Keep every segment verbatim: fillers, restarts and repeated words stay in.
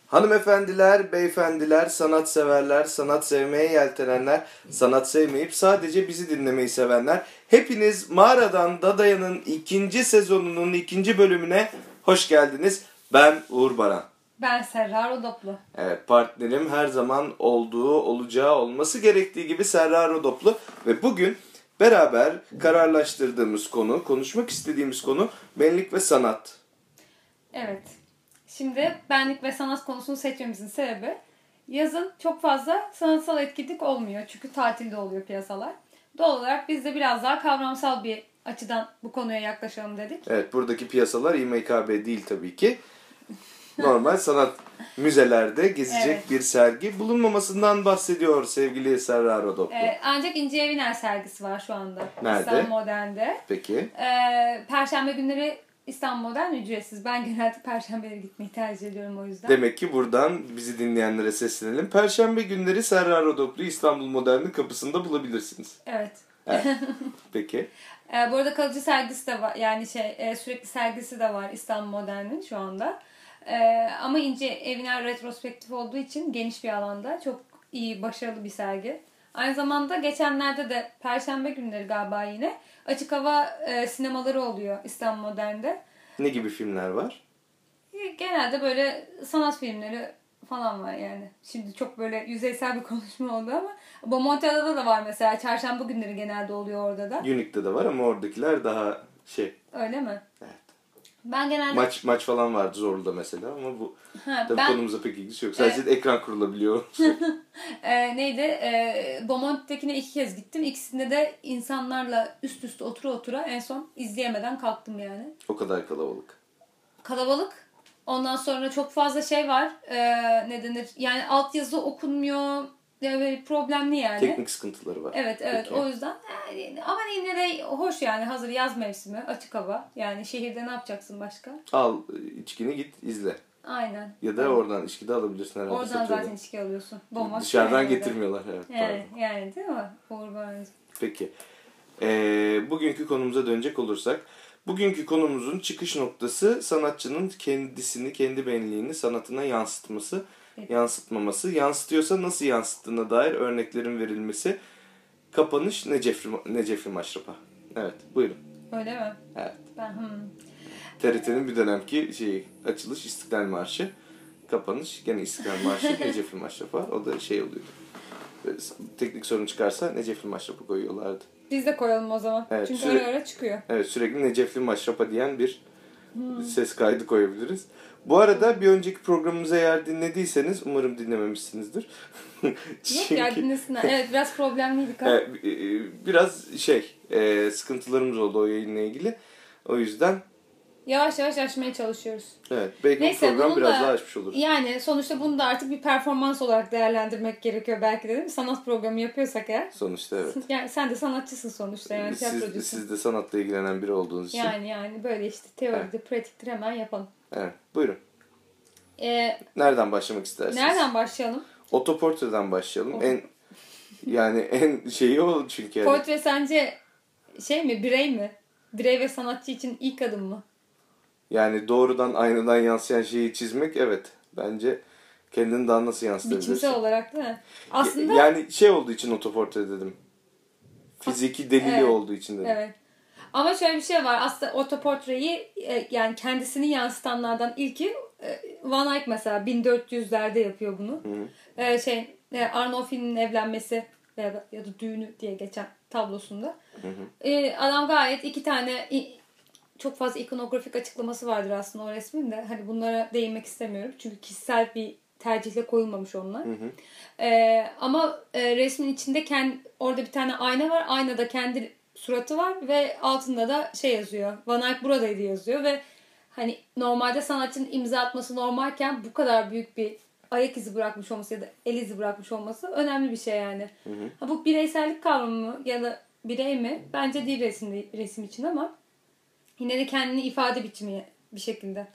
Hanımefendiler, beyefendiler, sanatseverler, sanat sevmeye yeltenenler, sanat sevmeyip sadece bizi dinlemeyi sevenler. Hepiniz Mağaradan Dadaya'nın ikinci sezonunun ikinci bölümüne hoş geldiniz. Ben Uğur Baran. Ben Serra Rodoplu. Evet, partnerim her zaman olduğu, olacağı, olması gerektiği gibi Serra Rodoplu. Ve bugün beraber kararlaştırdığımız konu, konuşmak istediğimiz konu benlik ve sanat. Evet. Şimdi benlik ve sanat konusunu seçmemizin sebebi yazın çok fazla sanatsal etkinlik olmuyor. Çünkü tatilde oluyor piyasalar. Doğal olarak biz de biraz daha kavramsal bir açıdan bu konuya yaklaşalım dedik. Evet, buradaki piyasalar İ M K B değil tabii ki. Normal sanat müzelerde gezecek evet. Bir sergi bulunmamasından bahsediyor sevgili Serra Rodoplu. Ee, ancak İnci Eviner sergisi var şu anda. Nerede? İstanbul Modern'de. Peki. Ee, Perşembe günleri İstanbul Modern ücretsiz. Ben genelde Perşembe'ye gitmeyi tercih ediyorum o yüzden. Demek ki buradan bizi dinleyenlere seslenelim. Perşembe günleri Serra Rodoplu'yu İstanbul Modern'in kapısında bulabilirsiniz. Evet. Evet. Peki. Ee, bu arada kalıcı sergisi de var. Yani şey e, sürekli sergisi de var İstanbul Modern'in şu anda. Ee, ama İnci Eviner retrospektif olduğu için geniş bir alanda çok iyi, başarılı bir sergi. Aynı zamanda geçenlerde de Perşembe günleri galiba yine açık hava e, sinemaları oluyor İstanbul Modern'de. Ne gibi filmler var? Genelde böyle sanat filmleri falan var yani. Şimdi çok böyle yüzeysel bir konuşma oldu ama Bomontia'da da var mesela. Çarşamba günleri genelde oluyor orada da. Unique'de de var ama oradakiler daha şey. Öyle mi? Evet. Ben genelde... Maç maç falan vardı Zorlu'da mesela ama bu ha, tabii ben... konumuza pek ilgisi yok. Sadece evet. Ekran kurulabiliyor. e, neydi? E, Bomonti'dekine iki kez gittim. İkisinde de insanlarla üst üste otura otura en son izleyemeden kalktım yani. O kadar kalabalık. Kalabalık. Ondan sonra çok fazla şey var. E, ne denir? Yani altyazı okunmuyor. Yani problemli yani. Teknik sıkıntıları var. Evet evet. Peki. O yüzden yani, ama yine de hoş yani. Hazır yaz mevsimi. Açık hava. Yani şehirde ne yapacaksın başka? Al içkini git izle. Aynen. Ya da evet. Oradan içki de alabilirsin herhalde. Oradan satıyorlar. Zaten içki alıyorsun. Bomboş dışarıdan getirmiyorlar. Evet, yani, yani değil mi? Uğur Baran'cığım. Peki. Ee, bugünkü konumuza dönecek olursak. Bugünkü konumuzun çıkış noktası sanatçının kendisini, kendi benliğini sanatına yansıtması, evet. Yansıtmaması. Yansıtıyorsa nasıl yansıttığına dair örneklerin verilmesi. Kapanış Necefli, Necefli Maşrapa. Evet, buyurun. Öyle mi? Evet. Ben, hmm. T R T'nin bir dönemki şeyi, açılış İstiklal Marşı. Kapanış gene İstiklal Marşı, Necefli Maşrapa. O da şey oluyordu. Böyle teknik sorun çıkarsa Necefli Maşrapa koyuyorlardı. Biz de koyalım o zaman. Evet, çünkü süre... ara ara çıkıyor. Evet, sürekli Necefli Maşrapa diyen bir hmm. ses kaydı koyabiliriz. Bu arada bir önceki programımızı eğer dinlediyseniz, umarım dinlememişsinizdir. Çünkü... Yok ya dinlesinler. Evet, biraz problemliydik ama. Evet, biraz şey, sıkıntılarımız oldu o yayınla ilgili. O yüzden... Yavaş yavaş aşmaya çalışıyoruz. Evet, belki Neyse, bu program biraz da, daha aşmış olur. Yani sonuçta bunu da artık bir performans olarak değerlendirmek gerekiyor belki de değil mi? Sanat programı yapıyorsak eğer. Sonuçta evet. Yani sen de sanatçısın sonuçta yani tiyatrocusun. Siz, siz de sanatla ilgilenen biri olduğunuz için. Yani yani böyle işte teoridir, evet. Pratiktir hemen yapalım. Evet, buyurun. Ee, nereden başlamak istersiniz? Nereden başlayalım? Otoportreden başlayalım. En yani en şeyi o çünkü. Yani. Portre sence şey mi, birey mi? Birey ve sanatçı için ilk adım mı? Yani doğrudan aynadan yansıyan şeyi çizmek evet. Bence kendini daha nasıl yansıtabilirsin? Biçimsel olarak değil mi? Aslında... Yani şey olduğu için otoportre dedim. Fiziki delili evet. Olduğu için dedim. Evet. Ama şöyle bir şey var. Aslında otoportreyi yani kendisini yansıtanlardan ilki Van Eyck mesela bin dört yüzlerde yapıyor bunu. Hı hı. Şey Arnolfin'in evlenmesi ya da, ya da düğünü diye geçen tablosunda. Hı hı. Adam gayet iki tane çok fazla ikonografik açıklaması vardır aslında o resmin de. Hani bunlara değinmek istemiyorum. Çünkü kişisel bir tercihle koyulmamış onlar. Hı hı. Ee, ama e, resmin içinde kendi, orada bir tane ayna var. Aynada kendi suratı var ve altında da şey yazıyor. Van Eyck buradaydı yazıyor ve hani normalde sanatçının imza atması normalken bu kadar büyük bir ayak izi bırakmış olması ya da el izi bırakmış olması önemli bir şey yani. Hı hı. Ha, bu bireysellik kavramı mı ya da birey mi? Bence değil resim, resim için ama yine de kendini ifade biçimi bir şekilde.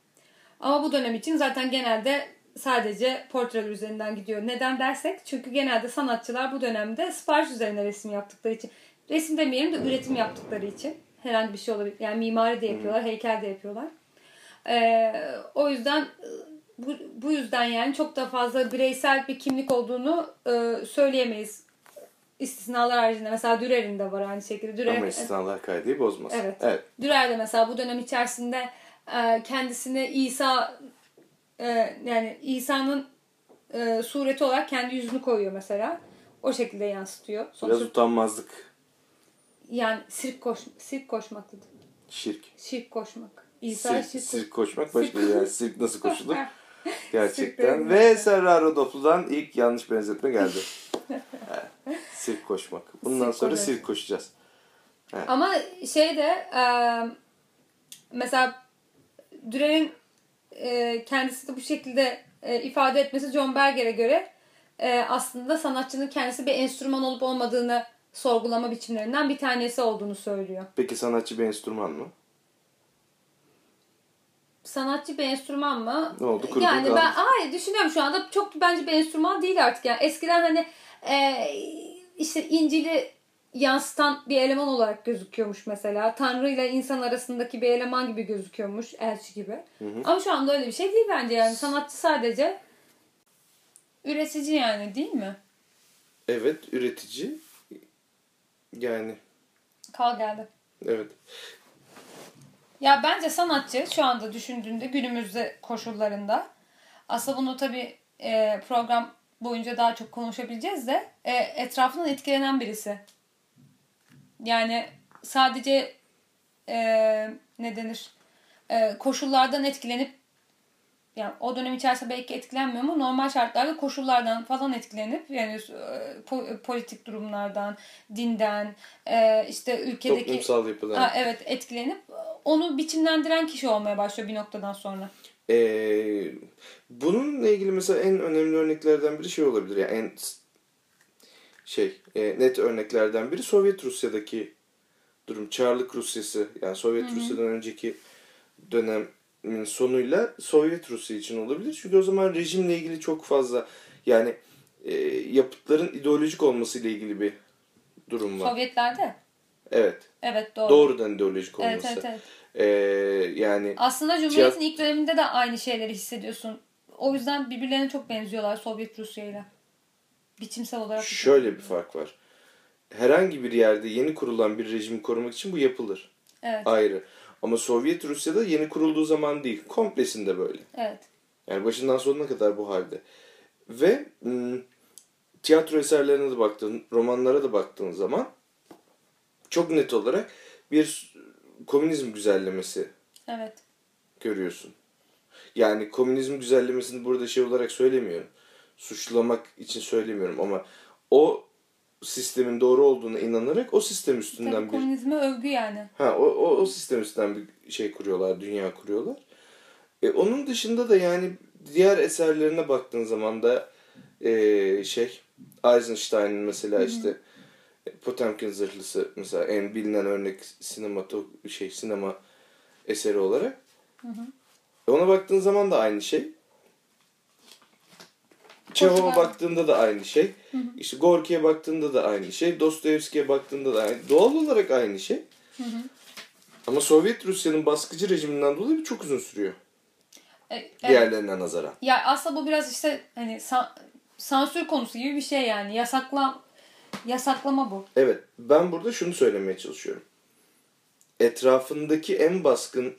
Ama bu dönem için zaten genelde sadece portreler üzerinden gidiyor. Neden dersek çünkü genelde sanatçılar bu dönemde sipariş üzerine resim yaptıkları için. Resim demeyelim de üretim yaptıkları için. Herhangi bir şey olabilir. Yani mimari de yapıyorlar, heykel de yapıyorlar. Ee, o yüzden bu, bu yüzden yani çok da fazla bireysel bir kimlik olduğunu e, söyleyemeyiz. İstisnalar haricinde. Mesela Dürer'in de var aynı şekilde. Dürer, Ama istisnalar kaideyi bozmaz. Evet. evet. Dürer de mesela bu dönem içerisinde e, kendisini İsa e, yani İsa'nın e, sureti olarak kendi yüzünü koyuyor mesela. O şekilde yansıtıyor. Biraz utanmazlık. Yani sirk koş sirk koşmak dedi. Şirk. Şirk koşmak. İsa sirk, şirk, sirk koşmak başka yani. Sirk nasıl koşulur? Gerçekten. Sirklerin Ve Serra Rodolfo'dan ilk yanlış benzetme geldi. Evet. Sirk koşmak. Bundan Sirk sonra koşmak. sirk koşacağız. Evet. Ama şey de e, mesela Dürer'in e, kendisi de bu şekilde e, ifade etmesi John Berger'e göre e, aslında sanatçının kendisi bir enstrüman olup olmadığını sorgulama biçimlerinden bir tanesi olduğunu söylüyor. Peki sanatçı bir enstrüman mı? Sanatçı bir enstrüman mı? Ne oldu? Kurgu yani ben kaldı. hayır düşünüyorum şu anda çok bence bir enstrüman değil artık yani. Eskiden hani e, işte İncil'i yansıtan bir eleman olarak gözüküyormuş mesela. Tanrı ile insan arasındaki bir eleman gibi gözüküyormuş, elçi gibi. Hı hı. Ama şu anda öyle bir şey değil bence yani. Sanatçı sadece üretici yani, değil mi? Evet, üretici. Yani. Kal geldi. Evet. Ya bence sanatçı şu anda düşündüğünde günümüzde koşullarında, aslında bunu tabii e, program boyunca daha çok konuşabileceğiz de e, etrafından etkilenen birisi. Yani sadece e, ne denir e, koşullardan etkilenip, yani o dönem içerisinde belki etkilenmiyor ama normal şartlarda koşullardan falan etkilenip, yani e, po- politik durumlardan, dinden, e, işte ülkedeki toplumsal yapıdan. Ha, evet, etkilenip onu biçimlendiren kişi olmaya başlıyor bir noktadan sonra. Ee, bununla ilgili mesela en önemli örneklerden biri şey olabilir. Yani en şey e, net örneklerden biri Sovyet Rusya'daki durum. Çarlık Rusyası, yani Sovyet hı hı. Rusya'dan önceki dönemin sonuyla Sovyet Rusya için olabilir. Çünkü o zaman rejimle ilgili çok fazla yani e, yapıtların ideolojik olmasıyla ilgili bir durum var. Sovyetler'de? Evet. Evet, doğru. Doğrudan ideolojik olması. Evet, evet, evet. Ee, yani aslında Cumhuriyet'in ilk döneminde de aynı şeyleri hissediyorsun. O yüzden birbirlerine çok benziyorlar Sovyet Rusya'yla. Biçimsel olarak. Şöyle bir fark var. Herhangi bir yerde yeni kurulan bir rejimi korumak için bu yapılır. Evet. Ayrı. Ama Sovyet Rusya'da yeni kurulduğu zaman değil. Komplesinde böyle. Evet. Yani başından sonuna kadar bu halde. Ve ım, tiyatro eserlerine de baktığın, romanlara da baktığın zaman çok net olarak bir komünizm güzellemesi evet. görüyorsun. Yani komünizm güzellemesini burada şey olarak söylemiyorum. Suçlamak için söylemiyorum ama o sistemin doğru olduğuna inanarak o sistem üstünden Tabii, bir... komünizme övgü yani. Ha, o, o, o sistem üstünden bir şey kuruyorlar, dünya kuruyorlar. E, onun dışında da yani diğer eserlerine baktığın zaman da e, şey Eisenstein'ın mesela, hı hı, işte Potemkin Zırhlısı mesela en bilinen örnek sinemato şey sinema eseri olarak. Hı hı. Ona baktığın zaman da aynı şey. Çehov'a baktığında da aynı şey. Hı hı. İşte Gorki'ye baktığında da aynı şey. Dostoyevski'ye baktığında da aynı. Doğal olarak aynı şey. Hı hı. Ama Sovyet Rusya'nın baskıcı rejiminden dolayı çok uzun sürüyor. Evet. Diğerlerine nazaran. Ya aslında bu biraz işte hani san- sansür konusu gibi bir şey yani. Yasakla yasaklama bu. Evet. Ben burada şunu söylemeye çalışıyorum. Etrafındaki en baskın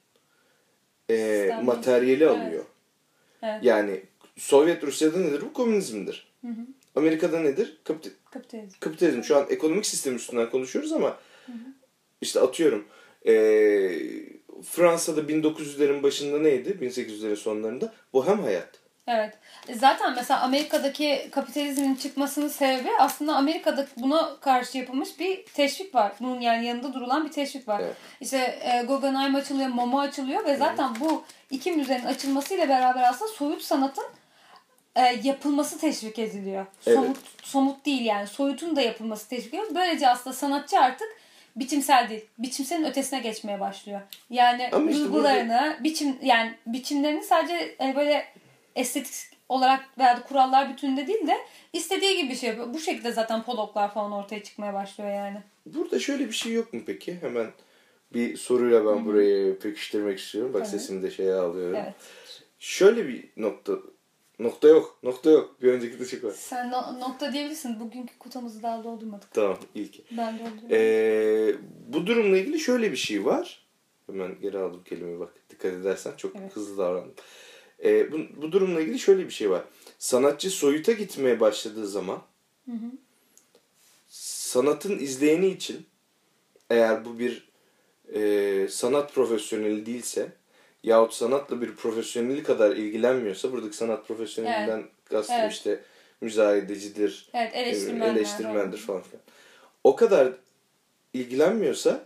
e, materyali evet. alıyor. Evet. Yani Sovyet Rusya'da nedir? Bu komünizmdir. Hı hı. Amerika'da nedir? Kapit- kapitalizm. Kapitalizm. Şu an ekonomik sistem üstünden konuşuyoruz ama hı hı. işte atıyorum e, Fransa'da bin dokuz yüzlerin başında neydi? bin sekiz yüzlerin sonlarında. Bohem hayat. Evet. Zaten mesela Amerika'daki kapitalizmin çıkmasının sebebi aslında Amerika'da buna karşı yapılmış bir teşvik var. Bunun yani yanında durulan bir teşvik var. Evet. İşte e, Guggenheim açılıyor, MoMA açılıyor ve zaten hı. bu iki müzenin açılmasıyla beraber aslında soyut sanatın e, yapılması teşvik ediliyor. Evet. Somut somut değil yani. Soyutun da yapılması teşvik ediliyor. Böylece aslında sanatçı artık biçimsel değil. Biçimselin ötesine geçmeye başlıyor. Yani ama duygularını, işte burada... biçim yani biçimlerini sadece e, böyle estetik olarak veya da kurallar bütününde değil de istediği gibi bir şey yapıyor. Bu şekilde zaten Pollock'lar falan ortaya çıkmaya başlıyor yani. Burada şöyle bir şey yok mu peki? Hemen bir soruyla ben Hı-hı. burayı pekiştirmek istiyorum. Bak, evet. Sesimi de şeye alıyorum. Evet. şöyle bir nokta nokta yok. Nokta yok. Bir önceki de çık var. Sen no- nokta diyebilirsin. Bugünkü kutumuzu daha doldurmadık. Tamam ilk. Ben doldurmadım. Ee, bu durumla ilgili şöyle bir şey var. Hemen geri aldım kelimeyi bak. Dikkat edersen çok Evet. hızlı davrandım. Ee, bu, bu durumla ilgili şöyle bir şey var. Sanatçı soyuta gitmeye başladığı zaman Hı hı. sanatın izleyeni için eğer bu bir e, sanat profesyoneli değilse yahut sanatla bir profesyoneli kadar ilgilenmiyorsa, buradaki sanat profesyonelinden Evet. kastım Evet. işte müzayedecidir, Evet, eleştirmenler. eleştirmendir falan filan. O kadar ilgilenmiyorsa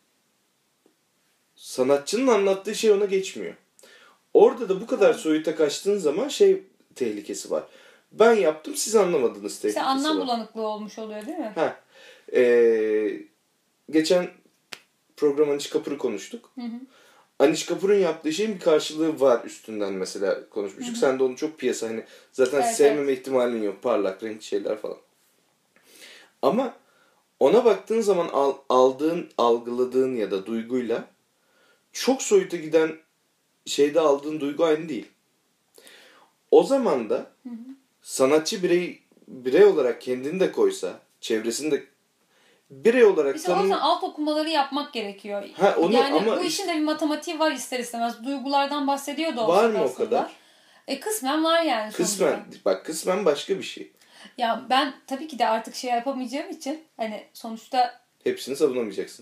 sanatçının anlattığı şey ona geçmiyor. Orada da bu kadar soyuta kaçtığın zaman şey tehlikesi var. Ben yaptım siz anlamadınız tehlikesi İşte anlam var. bulanıklığı olmuş oluyor değil mi? Ha. Ee, geçen program Aniş Kapur'u konuştuk. Hı hı. Aniş Kapur'un yaptığı şeyin bir karşılığı var üstünden mesela konuşmuştuk. Hı hı. Sen de onu çok piyasa hani zaten Evet, sevmeme ihtimalin yok. Parlak renkli şeyler falan. Ama ona baktığın zaman al, aldığın, algıladığın ya da duyguyla çok soyuta giden şeyde aldığın duygu aynı değil. O zaman da Hı hı. sanatçı birey birey olarak kendini de koysa, çevresini de birey olarak İşte o tanım... yüzden alt okumaları yapmak gerekiyor. Ha, onu yani ama bu işte- işin de bir matematiği var ister istemez. Duygulardan bahsediyor da olsa Var mı o aslında. kadar? E kısmen var yani Kısmen, sonuçta. bak kısmen başka bir şey. Ya ben tabii ki de artık şey yapamayacağım için hani sonuçta Hepsini savunamayacaksın.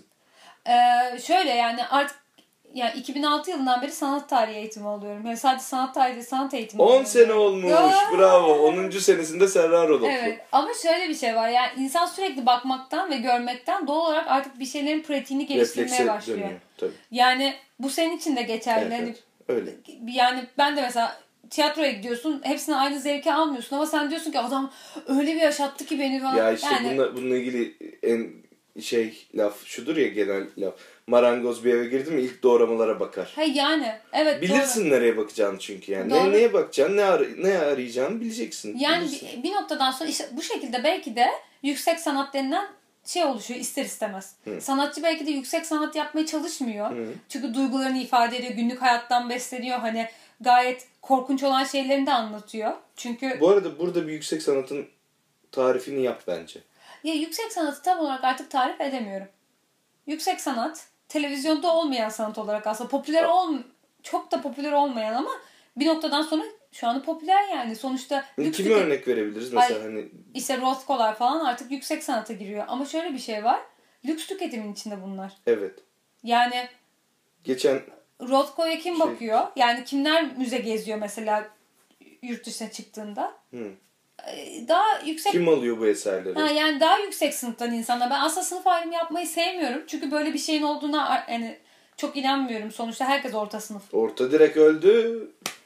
e, şöyle yani artık yani iki bin altı yılından beri sanat tarihi eğitimi alıyorum. Yani sadece sanat tarihi değil, sanat eğitimi on alıyorum. sene olmuş. Ya. Bravo. onuncu senesinde Serra Rodoplu. Evet ama şöyle bir şey var yani insan sürekli bakmaktan ve görmekten doğal olarak artık bir şeylerin pratiğini geliştirmeye Reflekse başlıyor. dönüyor. Tabii. Yani bu senin için de geçerli. Evet, Hani evet. Öyle. yani ben de mesela tiyatroya gidiyorsun. Hepsine aynı zevki almıyorsun ama sen diyorsun ki adam öyle bir yaşattı ki beni falan. Ya işte yani, bununla, bununla ilgili en şey laf şudur ya genel laf. Marangoz bir eve girdi mi ilk doğramalara bakar. He yani evet Bilirsin doğru. nereye bakacağını çünkü yani. Doğru. Ne, neye bakacaksın, ne, ar- ne arayacağını bileceksin. Yani Bilirsin. bir, bir noktadan sonra işte bu şekilde belki de yüksek sanat denilen şey oluşuyor ister istemez. Hı. Sanatçı belki de yüksek sanat yapmaya çalışmıyor. Hı. Çünkü duygularını ifade ediyor. Günlük hayattan besleniyor. Hani gayet korkunç olan şeylerini de anlatıyor. Çünkü Bu arada burada bir yüksek sanatın tarifini yap bence. ya yüksek sanatı tam olarak artık tarif edemiyorum. Yüksek sanat televizyonda olmayan sanat olarak aslında popüler ol çok da popüler olmayan ama bir noktadan sonra şu anda popüler yani. Sonuçta lüks Kimi tüket- örnek verebiliriz mesela Ay, hani İşte Rothko'lar falan artık yüksek sanata giriyor. Ama şöyle bir şey var. Lüks tüketimin içinde bunlar. evet. Yani Geçen Rothko'ya kim Şey- bakıyor? Yani kimler müze geziyor mesela yurt dışına çıktığında? Hı. Ee, Daha yüksek kim alıyor bu eserleri? ha, yani daha yüksek sınıftan insanlar. Ben aslında sınıf ayrımı yapmayı sevmiyorum. Çünkü böyle bir şeyin olduğuna yani çok inanmıyorum. Sonuçta herkes orta sınıf. Orta direkt öldü.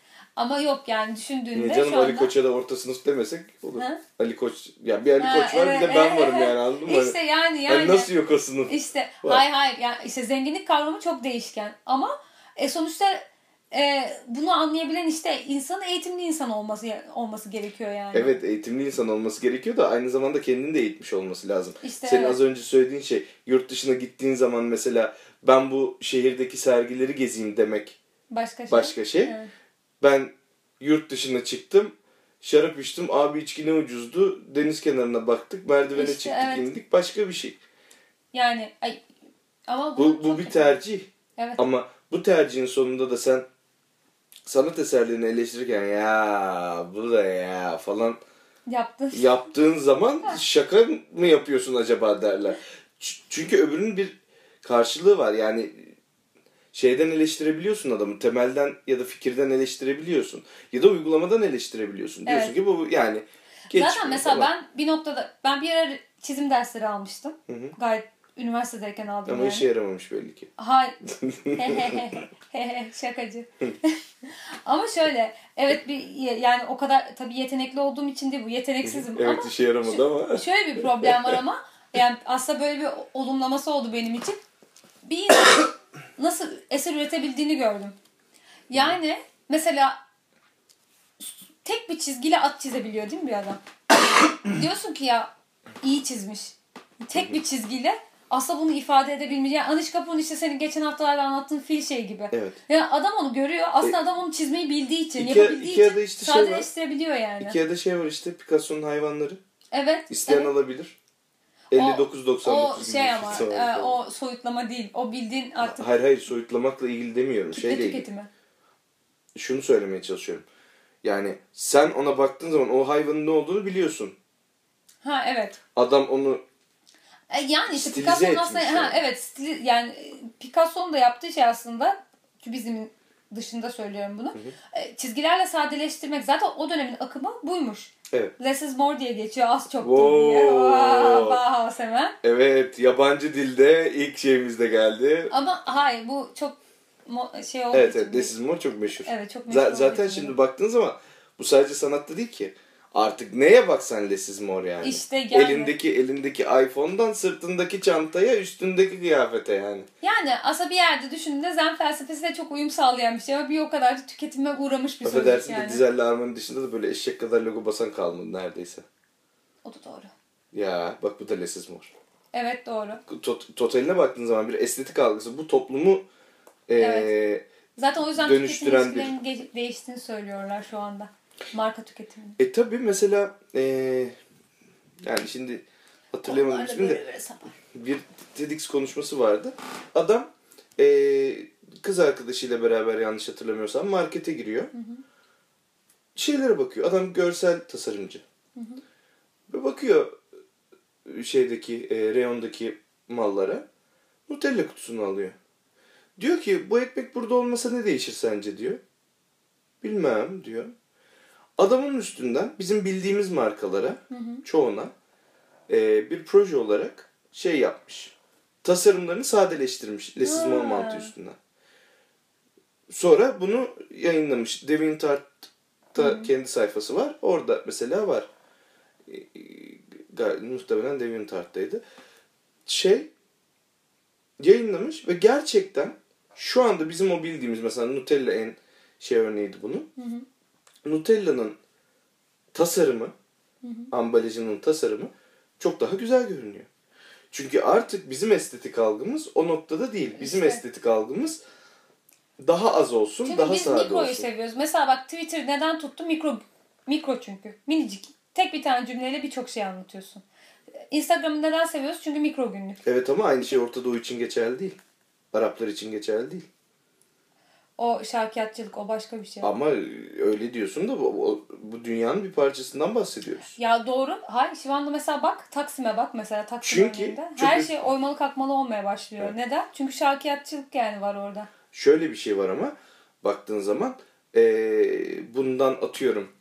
Ama yok yani düşündüğünde Niye canım şu anda... Ali Koç'a da orta sınıf demesek olur. Ha? Ali Koç, ya bir Ali Ha, Koç var evet, bir de ben evet, varım evet. yani anladın mı? İşte yani Hani yani. nasıl yok o sınıf? İşte Var. hayır hayır yani işte zenginlik kavramı çok değişken ama e, sonuçta e, bunu anlayabilen işte insanın eğitimli insan olması olması gerekiyor yani. Evet eğitimli insan olması gerekiyor da aynı zamanda kendini de eğitmiş olması lazım. İşte Senin evet. az önce söylediğin şey yurt dışına gittiğin zaman mesela ben bu şehirdeki sergileri gezeyim demek Başka şey. başka şey. Evet. Ben yurt dışına çıktım. Şarap içtim. Abi içki ne ucuzdu. Deniz kenarına baktık. Merdivene İşte, çıktık evet. indik. Başka bir şey. Yani ay, ama Bu, bu çok- bir tercih. Evet. Ama bu tercihin sonunda da sen sanat eserlerini eleştirirken ya bu da ya falan Yaptın. yaptığın zaman şaka mı yapıyorsun acaba derler. Ç- Çünkü öbürünün bir karşılığı var. Yani şeyden eleştirebiliyorsun adamı. Temelden ya da fikirden eleştirebiliyorsun. Ya da uygulamadan eleştirebiliyorsun. Diyorsun Evet. ki bu yani geçmiyor Zaten mesela falan. ben bir noktada ben bir ara çizim dersleri almıştım. Hı hı. Gayet üniversitedeyken aldım Ama yani. işe yaramamış belli ki. Hayır. Şakacı. Ama şöyle evet bir yani o kadar tabii yetenekli olduğum için değil bu yeteneksizim Evet ama işe yaramadı ama. şöyle bir problem var ama yani aslında böyle bir olumlaması oldu benim için. Bir insan nasıl eser üretebildiğini gördüm. Yani mesela tek bir çizgiyle at çizebiliyor değil mi bir adam? Diyorsun ki ya iyi çizmiş. Tek bir çizgiyle aslında bunu ifade edebilmiş. Yani Anish Kapoor'un işte senin geçen haftalarda anlattığın fil şey gibi. Evet. Yani adam onu görüyor. Aslında E, adam onu çizmeyi bildiği için, iki, yapabildiği iki için işte şey var. sadeleştirebiliyor yani. Ikea'da şey var işte, Picasso'nun hayvanları. Evet. İsteyen evet. alabilir. elli dokuz doksan O dokuz şey ama e, o soyutlama değil. O bildiğin artık Hayır hayır, soyutlamakla ilgili demiyorum. kitle Şeyle ilgili. tüketimi. Şunu söylemeye çalışıyorum. Yani sen ona baktığın zaman o hayvanın ne olduğunu biliyorsun. Ha evet. Adam onu E, yani işte stilize Picasso'nun etmiş aslında yani. ha evet stili, yani e, Picasso'nun da yaptığı şey aslında kübizmin dışında söylüyorum bunu. Hı hı. E, çizgilerle sadeleştirmek zaten o dönemin akımı buymuş. Evet. Less is more diye geçiyor. Az çok Wow. diye. Wow, hemen. Evet, yabancı dilde ilk şeyimiz de geldi. Ama hayır bu çok mo- şey olduğu Evet için. evet, Less is More çok meşhur. Evet çok meşhur. Z- zaten şimdi için. baktığın zaman bu sadece sanatta değil ki. Artık neye baksan Less is More yani. İşte yani. Elindeki elindeki iPhone'dan sırtındaki çantaya, üstündeki kıyafete yani. Yani aslında bir yerde düşündüğünde zen felsefesiyle çok uyum sağlayan bir şey ama bir o kadar da tüketime uğramış bir sözcük Affedersin yani. de Dizel'le Arman'ın dışında da böyle eşek kadar logo basan kalmadı neredeyse. O da doğru. Ya bak, bu da Less is More. Evet doğru. Tot- totaline baktığın zaman bir estetik algısı bu toplumu ee, Evet. Zaten o yüzden tüketim dönüştüren ilişkilerinin ge- değiştiğini söylüyorlar şu anda. Marka tüketiminin. E tabi mesela ee, yani şimdi hatırlayamadım ismini de bir TEDx konuşması vardı. Adam ee, kız arkadaşıyla beraber, yanlış hatırlamıyorsam, markete giriyor. Hı hı. Şeylere bakıyor. Adam görsel tasarımcı. Hı hı. Ve bakıyor şeydeki e, reyondaki mallara. Nutella kutusunu alıyor. Diyor ki bu ekmek burada olmasa ne değişir sence diyor. Bilmem diyor. Adamın üstünden bizim bildiğimiz markalara, hı hı. çoğuna e, bir proje olarak şey yapmış. Tasarımlarını sadeleştirmiş Less is More mantığı üstünden. Sonra bunu yayınlamış. DeviantArt'ta hı hı. kendi sayfası var. Orada mesela var. E, e, muhtemelen DeviantArt'taydı. Şey yayınlamış ve gerçekten şu anda bizim o bildiğimiz mesela Nutella en şey örneğiydi bunun. Hı hı. Nutella'nın tasarımı, hı hı. ambalajının tasarımı çok daha güzel görünüyor. Çünkü artık bizim estetik algımız o noktada değil. Bizim işte. estetik algımız daha az olsun, çünkü daha sade olsun. Çünkü biz mikroyu seviyoruz. Mesela bak Twitter neden tuttu? Mikro, mikro çünkü. Minicik. Tek bir tane cümleyle birçok şey anlatıyorsun. Instagram'ı neden seviyoruz? Çünkü mikro günlük. Evet ama aynı şey Orta Doğu için geçerli değil. Araplar için geçerli değil. O şarkiyatçılık, o başka bir şey. Ama öyle diyorsun da bu, bu dünyanın bir parçasından bahsediyoruz. Ya doğru. Hayır şu anda mesela bak Taksim'e bak mesela Taksim örneğinde. Her şey oymalı kalkmalı olmaya başlıyor. Evet. Neden? Çünkü şarkiyatçılık yani var orada. Şöyle bir şey var ama baktığın zaman ee, bundan atıyorum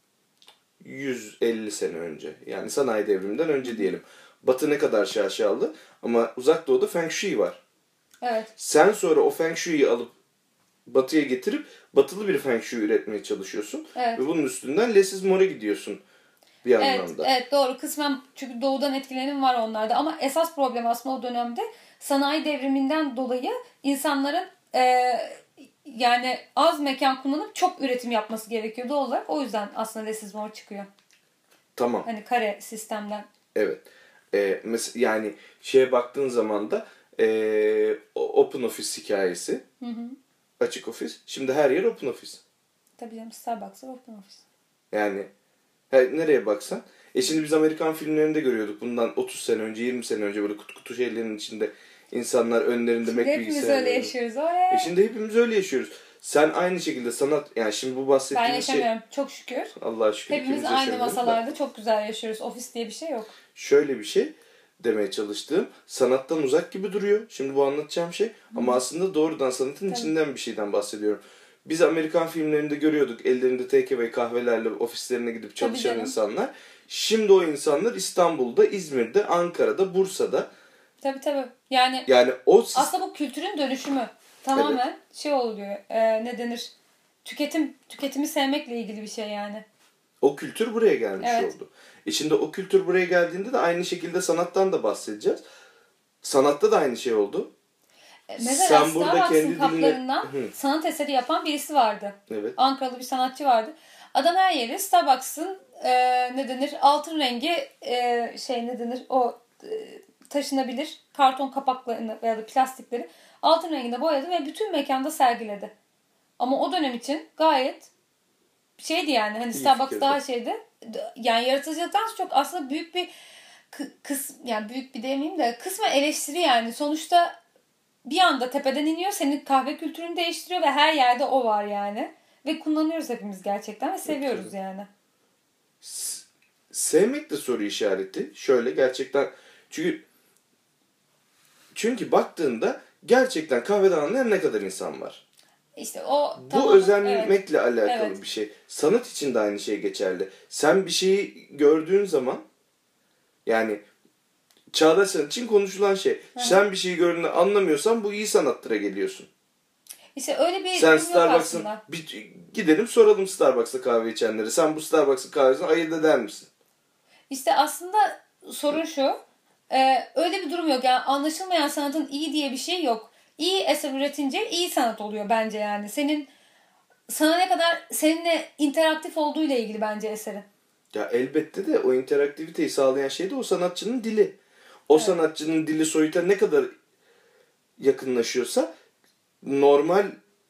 yüz elli sene önce, yani sanayi devriminden önce diyelim. Batı ne kadar şaşalı ama Uzak Doğu'da Feng Shui var. Evet. Sen sonra o Feng Shui'yi alıp Batı'ya getirip batılı bir Feng Shui üretmeye çalışıyorsun. Evet. Ve bunun üstünden Less is More'a gidiyorsun bir anlamda. Evet, evet doğru. Kısmen çünkü doğudan etkilenim var onlarda. Ama esas problem aslında o dönemde sanayi devriminden dolayı insanların e, yani az mekan kullanıp çok üretim yapması gerekiyor doğal olarak. O yüzden aslında Less is More çıkıyor. Tamam. Hani kare sistemden. Evet. Ee, mes- yani şeye baktığın zaman da e, Open Office hikayesi. Hı hı. Açık ofis. Şimdi her yer Open Office. Tabii canım, Starbucks'a Open Office. Yani her, nereye baksan. E şimdi biz Amerikan filmlerinde görüyorduk. Bundan otuz sene önce, yirmi sene önce böyle kutu kutu şeylerin içinde insanlar önlerinde Mac bilgisayarları. Hepimiz öyle yaşıyoruz. Oley. E şimdi hepimiz öyle yaşıyoruz. Sen aynı şekilde sanat, yani şimdi bu bahsettiğimiz şey... Ben yaşamıyorum. Şey, çok şükür. Allah'a şükür. Hepimiz aynı masalarda da çok güzel yaşıyoruz. Ofis diye bir şey yok. Şöyle bir şey demeye çalıştığım, sanattan uzak gibi duruyor. Şimdi bu anlatacağım şey. Hı. Ama aslında doğrudan sanatın Tabii. içinden bir şeyden bahsediyorum. Biz Amerikan filmlerinde görüyorduk ellerinde take away kahvelerle ofislerine gidip çalışan insanlar. Şimdi o insanlar İstanbul'da, İzmir'de, Ankara'da, Bursa'da. Tabii tabii. Yani, yani o aslında bu kültürün dönüşümü. Tamamen evet. şey oluyor. E, ne denir? Tüketim, tüketimi sevmekle ilgili bir şey yani. O kültür buraya gelmiş evet. oldu. E şimdi o kültür buraya geldiğinde de aynı şekilde sanattan da bahsedeceğiz. Sanatta da aynı şey oldu. E, mesela Sen burada kendi kaplarından diline... sanat eseri yapan birisi vardı. Evet. Ankaralı bir sanatçı vardı. Adam her yeri Starbucks'ın e, ne denir? Altın rengi e, şey ne denir? O e, taşınabilir karton kapaklarını veya da plastikleri altın renginde boyadı ve bütün mekanda sergiledi. Ama o dönem için gayet şeydi yani hani İyi Starbucks fikirdi. daha şeydi. Yani yaratıcılıktan çok aslında büyük bir kıs yani büyük bir demeyeyim de kısmen eleştiri yani. Sonuçta bir anda tepeden iniyor, senin kahve kültürünü değiştiriyor ve her yerde o var yani. Ve kullanıyoruz hepimiz gerçekten ve seviyoruz Evet, yani. S- Sevmek de soru işareti. Şöyle gerçekten çünkü çünkü baktığında gerçekten kahveden anlayan ne kadar insan var. İşte o Bu tamamen, özenmekle evet, alakalı evet. bir şey. Sanat için de aynı şey geçerli. Sen bir şeyi gördüğün zaman yani çağdaş sanat için konuşulan şey. Hı-hı. Sen bir şeyi gördüğünde anlamıyorsan bu iyi sanattıra geliyorsun. İşte öyle bir Sen durum yok Starbucks'ın aslında. bir, gidelim soralım Starbucks'ta kahve içenlere. Sen bu Starbucks'ın kahvesini ayırt eder misin? İşte aslında sorun şu. E, öyle bir durum yok. Yani anlaşılmayan sanatın iyi diye bir şey yok. İyi eser üretince iyi sanat oluyor bence yani. Senin sana ne kadar seninle interaktif olduğuyla ilgili bence eserin. Ya elbette de o interaktiviteyi sağlayan şey de o sanatçının dili. O Evet. sanatçının dili soyuta ne kadar yakınlaşıyorsa normal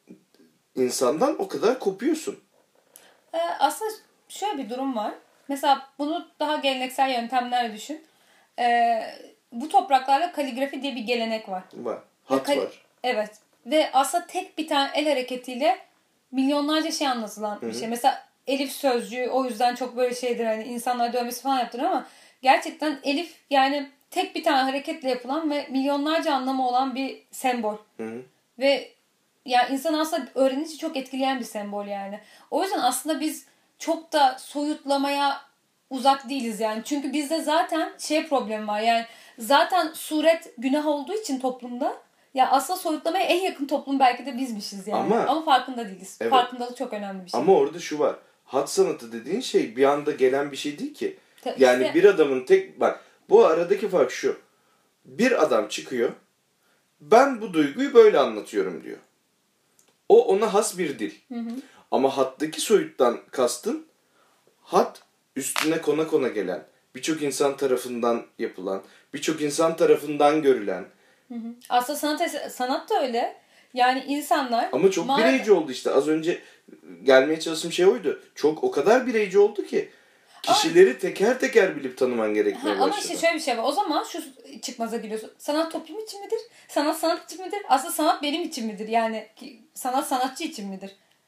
insandan o kadar kopuyorsun. Ee, aslında şöyle bir durum var. Mesela bunu daha geleneksel yöntemlerle düşün. Ee, bu topraklarda kaligrafi diye bir gelenek var. Var. Ve Hat kali- var. Evet. Ve aslında tek bir tane el hareketiyle milyonlarca şey anlatılan bir şey. Mesela elif sözcüğü o yüzden çok böyle şeydir hani insanlar dövmesi falan yaptırır ama gerçekten elif yani tek bir tane hareketle yapılan ve milyonlarca anlamı olan bir sembol. Hı hı. Ve yani insan aslında öğrenici çok etkileyen bir sembol yani. O yüzden aslında biz çok da soyutlamaya uzak değiliz yani. Çünkü bizde zaten şey problemi var yani zaten suret günah olduğu için toplumda ya aslında soyutlamaya en yakın toplum belki de bizmişiz yani. Ama- Ama, farkında değiliz. Evet. Farkındalık çok önemli bir şey. Ama orada şu var. Hat sanatı dediğin şey bir anda gelen bir şey değil ki. Ta- Yani işte- bir adamın tek bak bu aradaki fark şu. Bir adam çıkıyor. Ben bu duyguyu böyle anlatıyorum diyor. O ona has bir dil. Hı hı. Ama hattaki soyuttan kastın hat üstüne kona kona gelen, birçok insan tarafından yapılan, birçok insan tarafından görülen. Hı hı. Aslında sanat, es- sanat da öyle. Yani insanlar... Ama çok mağara- bireyci oldu işte. Az önce gelmeye çalıştığım şey oydu. Çok o kadar bireyci oldu ki kişileri teker teker bilip tanıman Ha, gerekmeye ama başladı. işte şöyle bir şey var. O zaman şu çıkmaza giriyorsun. Sanat toplum için midir? Sanat sanat için midir? Aslında sanat benim için midir? Yani ki- sanat sanatçı için midir?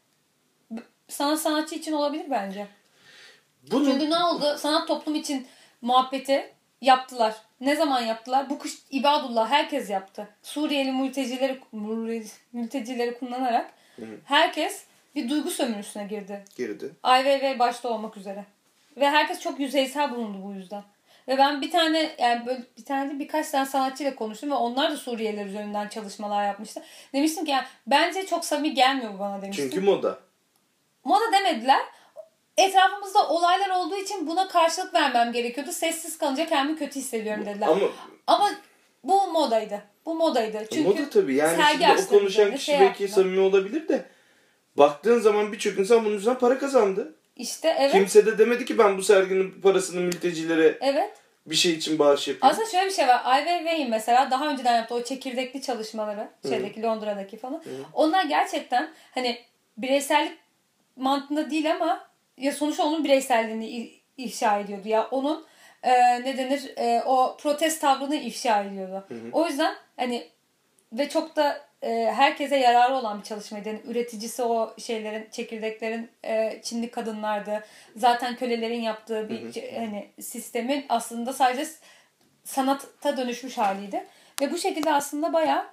B- Sanat sanatçı için olabilir bence. Bunun Çünkü ne oldu? Sanat toplum için muhabbeti yaptılar. Ne zaman yaptılar? Bu kış İbadullah herkes yaptı. Suriyeli mültecileri mültecileri kullanarak herkes bir duygu sömürüsüne girdi. girdi. Ay Weiwei başta olmak üzere. Ve herkes çok yüzeysel bulundu bu yüzden. Ve ben bir tane yani böyle bir tane değil birkaç tane sanatçıyla konuştum ve onlar da Suriyeliler üzerinden çalışmalar yapmıştı. Demiştim ki yani bence çok samimi gelmiyor bu bana demiştim. Çünkü moda. Moda demediler. Etrafımızda olaylar olduğu için buna karşılık vermem gerekiyordu. Sessiz kalınca kendimi kötü hissediyorum dediler. Ama Ama bu modaydı. Bu modaydı. Çünkü moda tabii. Yani sergi şimdi o açtılar konuşan üzerine, kişi şey belki yaptılar. samimi olabilir de baktığın zaman birçok insan bunun yüzünden para kazandı. İşte evet. Kimse de demedi ki ben bu serginin parasını mültecilere Evet. bir şey için bağış yapayım. Aslında şöyle bir şey var. Ai Weiwei'in mesela daha önceden yaptığı o çekirdekli çalışmaları, şeydeki Londra'daki falan. Onlar gerçekten hani bireysellik mantığında değil ama ya sonuçta onun bireyselliğini i- ifşa ediyordu ya. Onun e, ne denir? E, o protest tavrını ifşa ediyordu. O yüzden hani ve çok da e, herkese yararı olan bir çalışmaydı. Yani üreticisi o şeylerin, çekirdeklerin e, Çinli kadınlardı. Zaten kölelerin yaptığı bir ce- hani sistemin aslında sadece s- sanata dönüşmüş haliydi. Ve bu şekilde aslında bayağı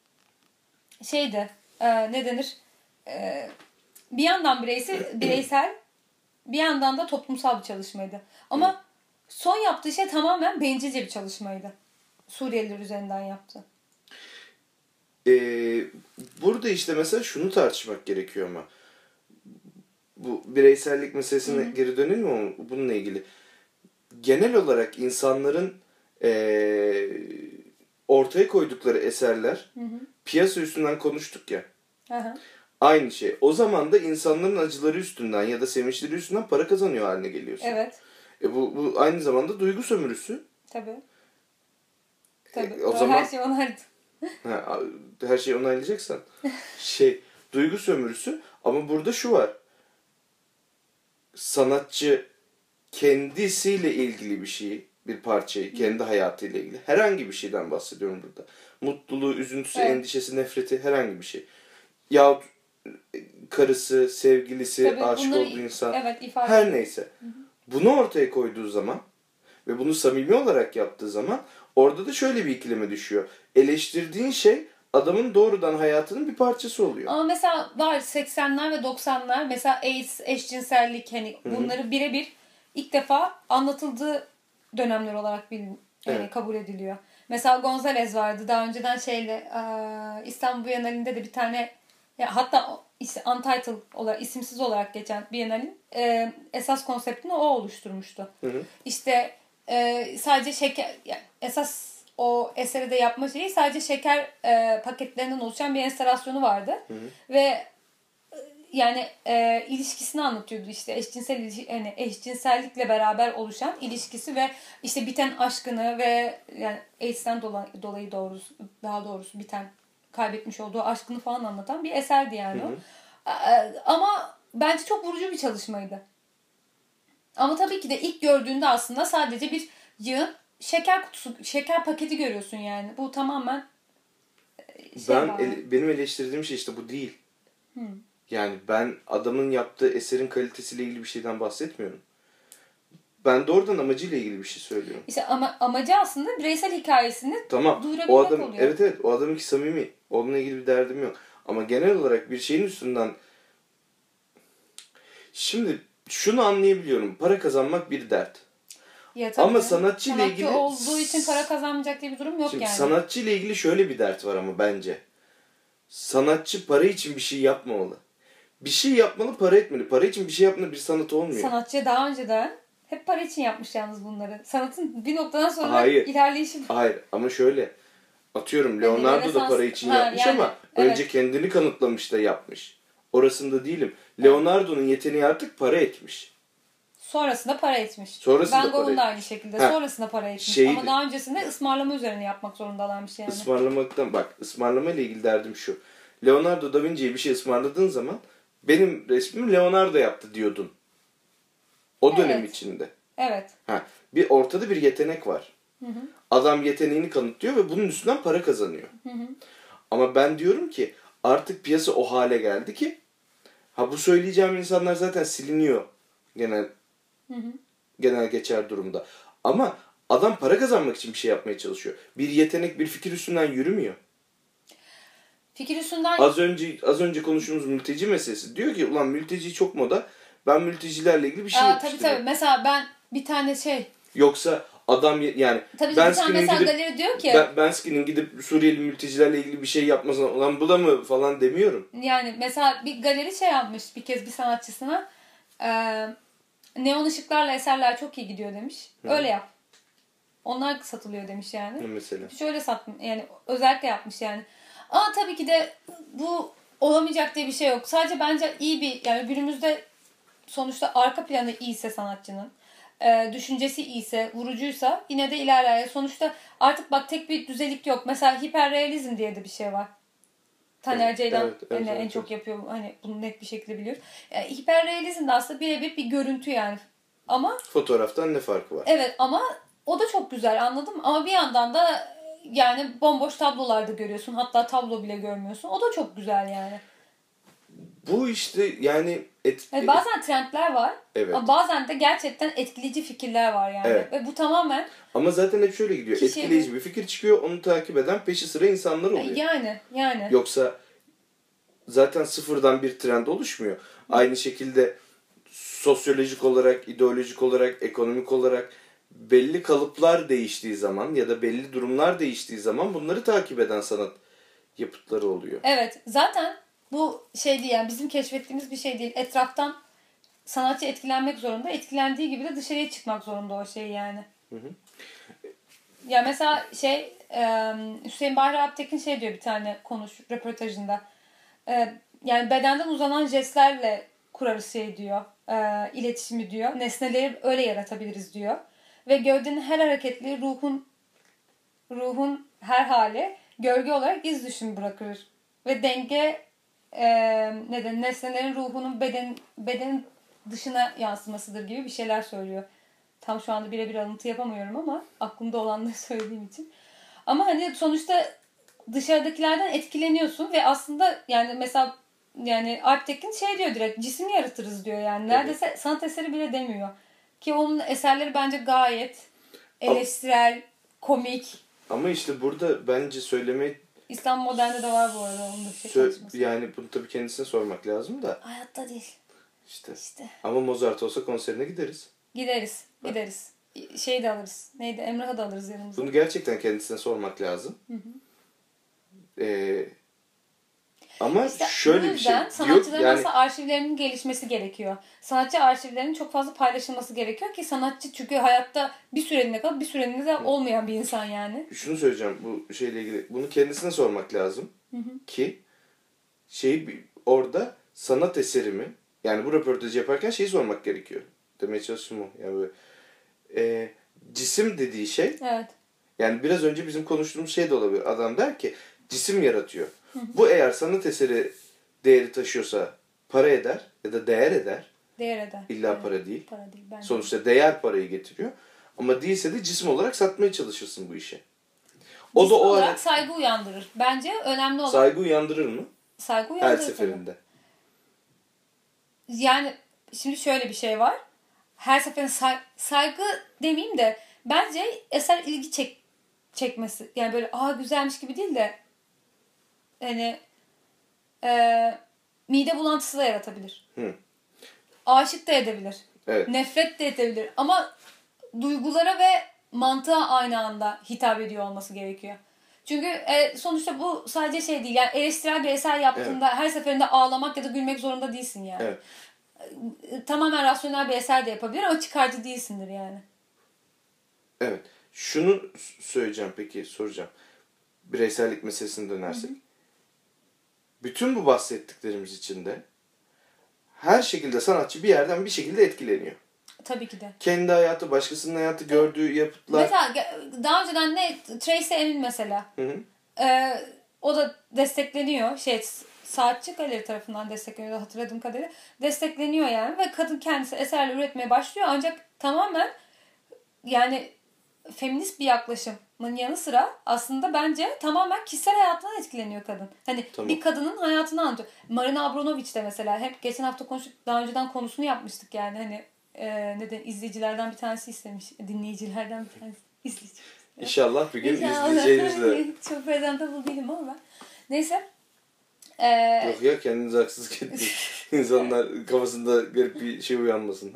şeydi, e, ne denir? E, bir yandan bireysel, bireysel, bir yandan da toplumsal bir çalışmaydı. Ama son yaptığı şey tamamen bencilce bir çalışmaydı. Suriyeliler üzerinden yaptı. Ee, burada işte mesela şunu tartışmak gerekiyor ama bu bireysellik meselesine geri dönelim mi ama bununla ilgili? Genel olarak insanların ee, ortaya koydukları eserler piyasa üstünden konuştuk ya. Aha. Aynı şey. O zaman da insanların acıları üstünden ya da sevinçleri üstünden para kazanıyor haline geliyorsun. Evet. E bu, bu aynı zamanda duygu sömürüsü. Tabii. Tabii. E, o Her zaman şey onayladı. ha, her şeyi onaylayacaksan şey duygu sömürüsü, ama burada şu var. Sanatçı kendisiyle ilgili bir şeyi, bir parçayı, kendi hayatıyla ilgili herhangi bir şeyden bahsediyorum burada. Mutluluğu, üzüntüsü, Evet. endişesi, nefreti, herhangi bir şey. Yahut karısı, sevgilisi, Tabii aşık bunları olduğu insan, evet, ifade her ediyor. neyse. Bunu ortaya koyduğu zaman ve bunu samimi olarak yaptığı zaman orada da şöyle bir ikileme düşüyor. Eleştirdiğin şey adamın doğrudan hayatının bir parçası oluyor. Ama mesela var seksenler ve doksanlar mesela AIDS, eşcinsellik, hani bunları birebir ilk defa anlatıldığı dönemler olarak bilin, yani Evet. kabul ediliyor. Mesela Gonzalez vardı daha önceden şeyle eee, İstanbul Bienalinde de bir tane, ya hatta o- işte Untitled olarak, isimsiz olarak geçen Bienalin eee, esas konseptini o oluşturmuştu. Hı hı. İşte eee, sadece şeker, yani esas o eseri de yapma şeyi sadece şeker eee, paketlerinden oluşan bir enstalasyonu vardı. Hı hı. Ve e, yani e, ilişkisini anlatıyordu, işte eşcinsel ilişki, yani eşcinsellikle beraber oluşan ilişkisi ve işte biten aşkını ve yani AIDS'ten dolayı, dolayı doğrusu daha doğrusu biten, kaybetmiş olduğu aşkını falan anlatan bir eserdi yani Hı o. hı. E, Ama bence çok vurucu bir çalışmaydı. Ama tabii ki de ilk gördüğünde aslında sadece bir yığın şeker kutusu, şeker paketi görüyorsun yani. Bu tamamen e, şey Ben var. ele- benim eleştirdiğim şey işte bu değil. Yani ben adamın yaptığı eserin kalitesiyle ilgili bir şeyden bahsetmiyorum. Ben doğrudan amacıyla ilgili bir şey söylüyorum. İşte ama, amacı aslında bireysel hikayesini Tamam. O duyurabilmek adam, oluyor. evet evet, o adamınki samimi. Onunla ilgili bir derdim yok. Ama genel olarak bir şeyin üstünden, şimdi şunu anlayabiliyorum. Para kazanmak bir dert. Ya tabii Ama canım. sanatçıyla Sanatçı ilgili olduğu için para kazanmayacak diye bir durum yok Şimdi yani. sanatçıyla ilgili şöyle bir dert var ama bence. Sanatçı para için bir şey yapmamalı. Bir şey yapmalı, para etmeli. Para için bir şey yapmalı, bir sanat olmuyor. Sanatçı daha önceden hep para için yapmış yalnız bunları. Sanatın bir noktadan sonra Hayır. ilerleyişi bu. Hayır ama şöyle. Atıyorum Yani Leonardo da Rönesans- para için Ha, yapmış yani, ama evet. önce kendini kanıtlamış da yapmış. Orasında değilim. Leonardo'nun yeteneği artık para etmiş. Sonrasında para etmiş. Sonrasında Van Gogh'un para da aynı etmiş. şekilde. Ha, Sonrasında para etmiş. şeydi- Ama daha öncesinde ısmarlama üzerine yapmak zorundalarmış yani. Ismarlamaktan bak, ısmarlama ile ilgili derdim şu. Leonardo da Vinci'ye bir şey ısmarladığın zaman benim resmimi Leonardo yaptı diyordun. O dönem Evet. içinde. Evet. Ha, bir ortada bir yetenek var. Adam yeteneğini kanıtlıyor ve bunun üstünden para kazanıyor. Ama ben diyorum ki artık piyasa o hale geldi ki, ha bu söyleyeceğim insanlar zaten siliniyor genel genel geçer durumda. Ama adam para kazanmak için bir şey yapmaya çalışıyor. Bir yetenek, bir fikir üstünden yürümüyor. Fikir üstünden Az önce az önce konuştuğumuz mülteci meselesi. Diyor ki ulan mülteci çok moda. Ben mültecilerle ilgili bir şey Aa, tabii yapıştırıyorum. tabii. Mesela ben bir tane şey Yoksa adam ye- yani tabii bir tane Bensky'nin mesela gidip galeri diyor ki Ben- Bensky'nin gidip Suriyeli mültecilerle ilgili bir şey yapmasına ulan bu da mı falan demiyorum. yani mesela bir galeri şey yapmış bir kez bir sanatçısına, e, neon ışıklarla eserler çok iyi gidiyor demiş. Öyle yap. Onlar satılıyor demiş yani. Mesela. Şöyle satmış yani, özellikle yapmış yani. Ama tabii ki de bu olamayacak diye bir şey yok. Sadece bence iyi bir, yani günümüzde sonuçta arka planı iyiyse sanatçının, e, düşüncesi iyiyse, vurucuysa yine de ilerler. Sonuçta artık bak tek bir düzelik yok. Mesela hiperrealizm diye de bir şey var. Taner Evet, Ceylan evet, evet, hani en evet, çok evet. yapıyor. Hani bunu net bir şekilde biliyoruz. Yani hiperrealizm de aslında birebir bir görüntü yani. Ama Fotoğraftan ne farkı var? evet, ama o da çok güzel, anladın mı? Ama bir yandan da yani bomboş tablolarda görüyorsun. Hatta tablo bile görmüyorsun. O da çok güzel yani. Bu işte yani et, Yani bazen trendler var. Evet. Ama bazen de gerçekten etkileyici fikirler var yani. Evet. Ve bu tamamen ama zaten hep şöyle gidiyor. Kişiye Etkileyici göre- bir fikir çıkıyor. Onu takip eden peşi sıra insanlar oluyor. yani yani. Yoksa zaten sıfırdan bir trend oluşmuyor. Aynı şekilde sosyolojik olarak, ideolojik olarak, ekonomik olarak belli kalıplar değiştiği zaman ya da belli durumlar değiştiği zaman bunları takip eden sanat yapıtları oluyor. Evet. Zaten bu şey değil yani, bizim keşfettiğimiz bir şey değil. Etraftan sanatçı etkilenmek zorunda. Etkilendiği gibi de dışarıya çıkmak zorunda o şey yani. Hı hı. Ya mesela şey e, Hüseyin Bahri Alptekin şey diyor bir tane konuş röportajında. E, yani bedenden uzanan jestlerle kurarız şey diyor. E, iletişimi diyor. Nesneleri öyle yaratabiliriz diyor. Ve gövdenin her hareketli ruhun ruhun her hali gölge olarak iz düşümü bırakır. Ve denge e, neden nesnelerin ruhunun beden bedenin dışına yansımasıdır gibi bir şeyler söylüyor. Tam şu anda birebir alıntı yapamıyorum ama aklımda olanları söylediğim için. Ama hani sonuçta dışarıdakilerden etkileniyorsun ve aslında yani mesela yani Alptekin şey diyor, direkt cisim yaratırız diyor yani. Neredeyse evet. Sanat eseri bile demiyor. Ki onun eserleri bence gayet eleştirel, komik. Ama işte burada bence söylemeyi... İslam Modern'de de var bu arada onun da bir şey Sö- Yani bunu tabii kendisine sormak lazım da. Hayatta değil. İşte. işte. Ama Mozart olsa konserine gideriz. Gideriz. Bak. Gideriz. Şey de alırız. Neydi? Emrah'ı da alırız yanımıza. Bunu gerçekten kendisine sormak lazım. Hı hı. Ee, ama işte şöyle bir şey. Sanatçıların yani... aslında arşivlerinin gelişmesi gerekiyor. Sanatçı arşivlerinin çok fazla paylaşılması gerekiyor ki sanatçı, çünkü hayatta bir süreliğine kadar bir süreliğine de olmayan bir insan yani. Şunu söyleyeceğim bu şeyle ilgili. Bunu kendisine sormak lazım. Hı hı. Ki şey orada sanat eserimi, yani bu röportajı yaparken şeyi sormak gerekiyor. Demeye çalıştım o. Yani böyle, e, cisim dediği şey. Evet. Yani biraz önce bizim konuştuğumuz şey de olabilir. Adam der ki cisim yaratıyor. Hı hı. Bu eğer sanat eseri değeri taşıyorsa para eder ya da değer eder. Değer eder. İlla evet. para değil. Para değil. Bence. Sonuçta değer parayı getiriyor. Ama değilse de cisim olarak satmaya çalışırsın bu işe. O cisim da o olarak ara... saygı uyandırır. Bence önemli olan... Saygı uyandırır mı? Saygı uyandırır. Her seferinde. Tabii. Yani şimdi şöyle bir şey var. Her seferinde say- saygı demeyeyim de bence eser ilgi çek çekmesi. Yani böyle aa güzelmiş gibi değil de hani e, mide bulantısı da yaratabilir. Hı. Aşık da edebilir. Evet. Nefret de edebilir. Ama duygulara ve mantığa aynı anda hitap ediyor olması gerekiyor. Çünkü e, sonuçta bu sadece şey değil. Yani eleştirel bir eser yaptığında evet. her seferinde ağlamak ya da gülmek zorunda değilsin yani. Evet. Tamamen rasyonel bir eser de yapabilir ama çıkarcı değilsindir yani. Evet. Şunu söyleyeceğim peki, soracağım. Bireysellik meselesine dönersek. Hı hı. Bütün bu bahsettiklerimiz içinde her şekilde sanatçı bir yerden bir şekilde etkileniyor. Tabii ki de. Kendi hayatı, başkasının hayatı, gördüğü yapıtlar. Mesela daha önceden ne? Tracy Emin mesela. Hı hı. Ee, o da destekleniyor. Şey, Saatçi Galeri tarafından destekleniyor hatırladığım kadarıyla. Destekleniyor yani ve kadın kendisi eserler üretmeye başlıyor ancak tamamen yani feminist bir yaklaşımın yanı sıra aslında bence tamamen kişisel hayatından etkileniyor kadın. Hani tamam. Bir kadının hayatını anlatıyor. Marina Abramovic de mesela hep geçen hafta konuştuk, daha önceden konusunu yapmıştık yani hani e, neden izleyicilerden bir tanesi istemiş, dinleyicilerden bir tanesi izleyici. İnşallah bir gün izleyeceğimiz de. Çok presentable değilim ama ben. Neyse. Ee, Yok ya, kendinize haksızlık etmeyin. İnsanlar kafasında garip bir şey uyanmasın. Ha?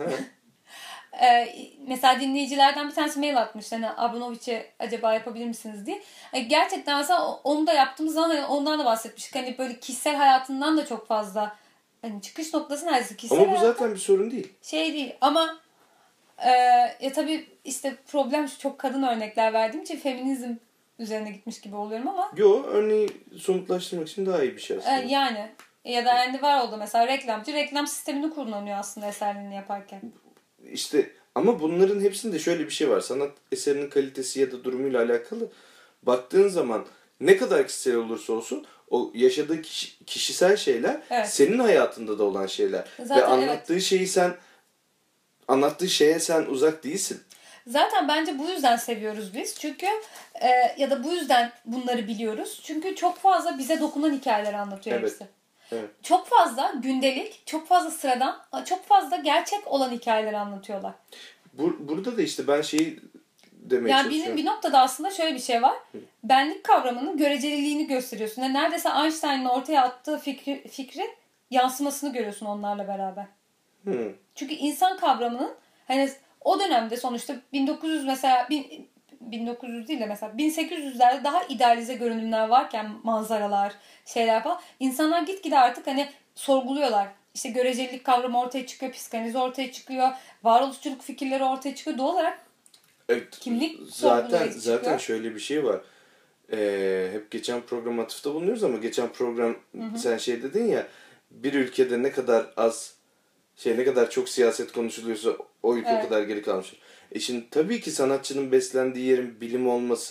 Ee, mesela dinleyicilerden bir tanesi mail atmış. Hani Abramoviç'e acaba yapabilir misiniz diye. Yani gerçekten mesela onu da yaptığımız zaman hani ondan da bahsetmiştik. Hani böyle kişisel hayatından da çok fazla hani çıkış noktası neredeyse kişisel ama bu zaten bir sorun değil. Şey değil ama e, ya tabii işte problem şu, çok kadın örnekler verdiğim için feminizm üzerine gitmiş gibi oluyorum ama. Yo, örneği somutlaştırmak için daha iyi bir şey aslında. E, yani ya da yani var oldu mesela reklamcı reklam sistemini kullanıyor aslında eserlerini yaparken. İşte ama bunların hepsinde şöyle bir şey var. Sanat eserinin kalitesi ya da durumuyla alakalı baktığın zaman ne kadar kişisel olursa olsun o yaşadığı kişi, kişisel şeyler evet. Senin hayatında da olan şeyler. Zaten, ve anlattığı evet. şeyi sen anlattığı şeye sen uzak değilsin. Zaten bence bu yüzden seviyoruz biz. Çünkü e, ya da bu yüzden bunları biliyoruz. Çünkü çok fazla bize dokunan hikayeler anlatıyor evet. hepsi. Evet. Çok fazla gündelik, çok fazla sıradan, çok fazla gerçek olan hikayeleri anlatıyorlar. Bur- burada da işte ben şeyi demeye yani çalışıyorum. Yani bir noktada aslında şöyle bir şey var. Hı. Benlik kavramının göreceliliğini gösteriyorsun. Yani neredeyse Einstein'ın ortaya attığı fikri, fikrin yansımasını görüyorsun onlarla beraber. Hı. Çünkü insan kavramının hani o dönemde sonuçta bin dokuz yüz mesela bin, bin dokuz yüz değil de mesela bin sekiz yüzlerde daha idealize görünümler varken manzaralar, şeyler falan. İnsanlar gitgide artık hani sorguluyorlar. İşte görecelilik kavramı ortaya çıkıyor, psikanaliz ortaya çıkıyor, varoluşçuluk fikirleri ortaya çıkıyor. Doğal olarak evet, kimlik zaten zaten şöyle bir şey var. Ee, hep geçen program atıfta bulunuyoruz ama geçen program hı hı. sen şey dedin ya, bir ülkede ne kadar az şey ne kadar çok siyaset konuşuluyorsa o ülke evet. o kadar geri kalmış. E şimdi tabii ki sanatçının beslendiği yerin bilim olması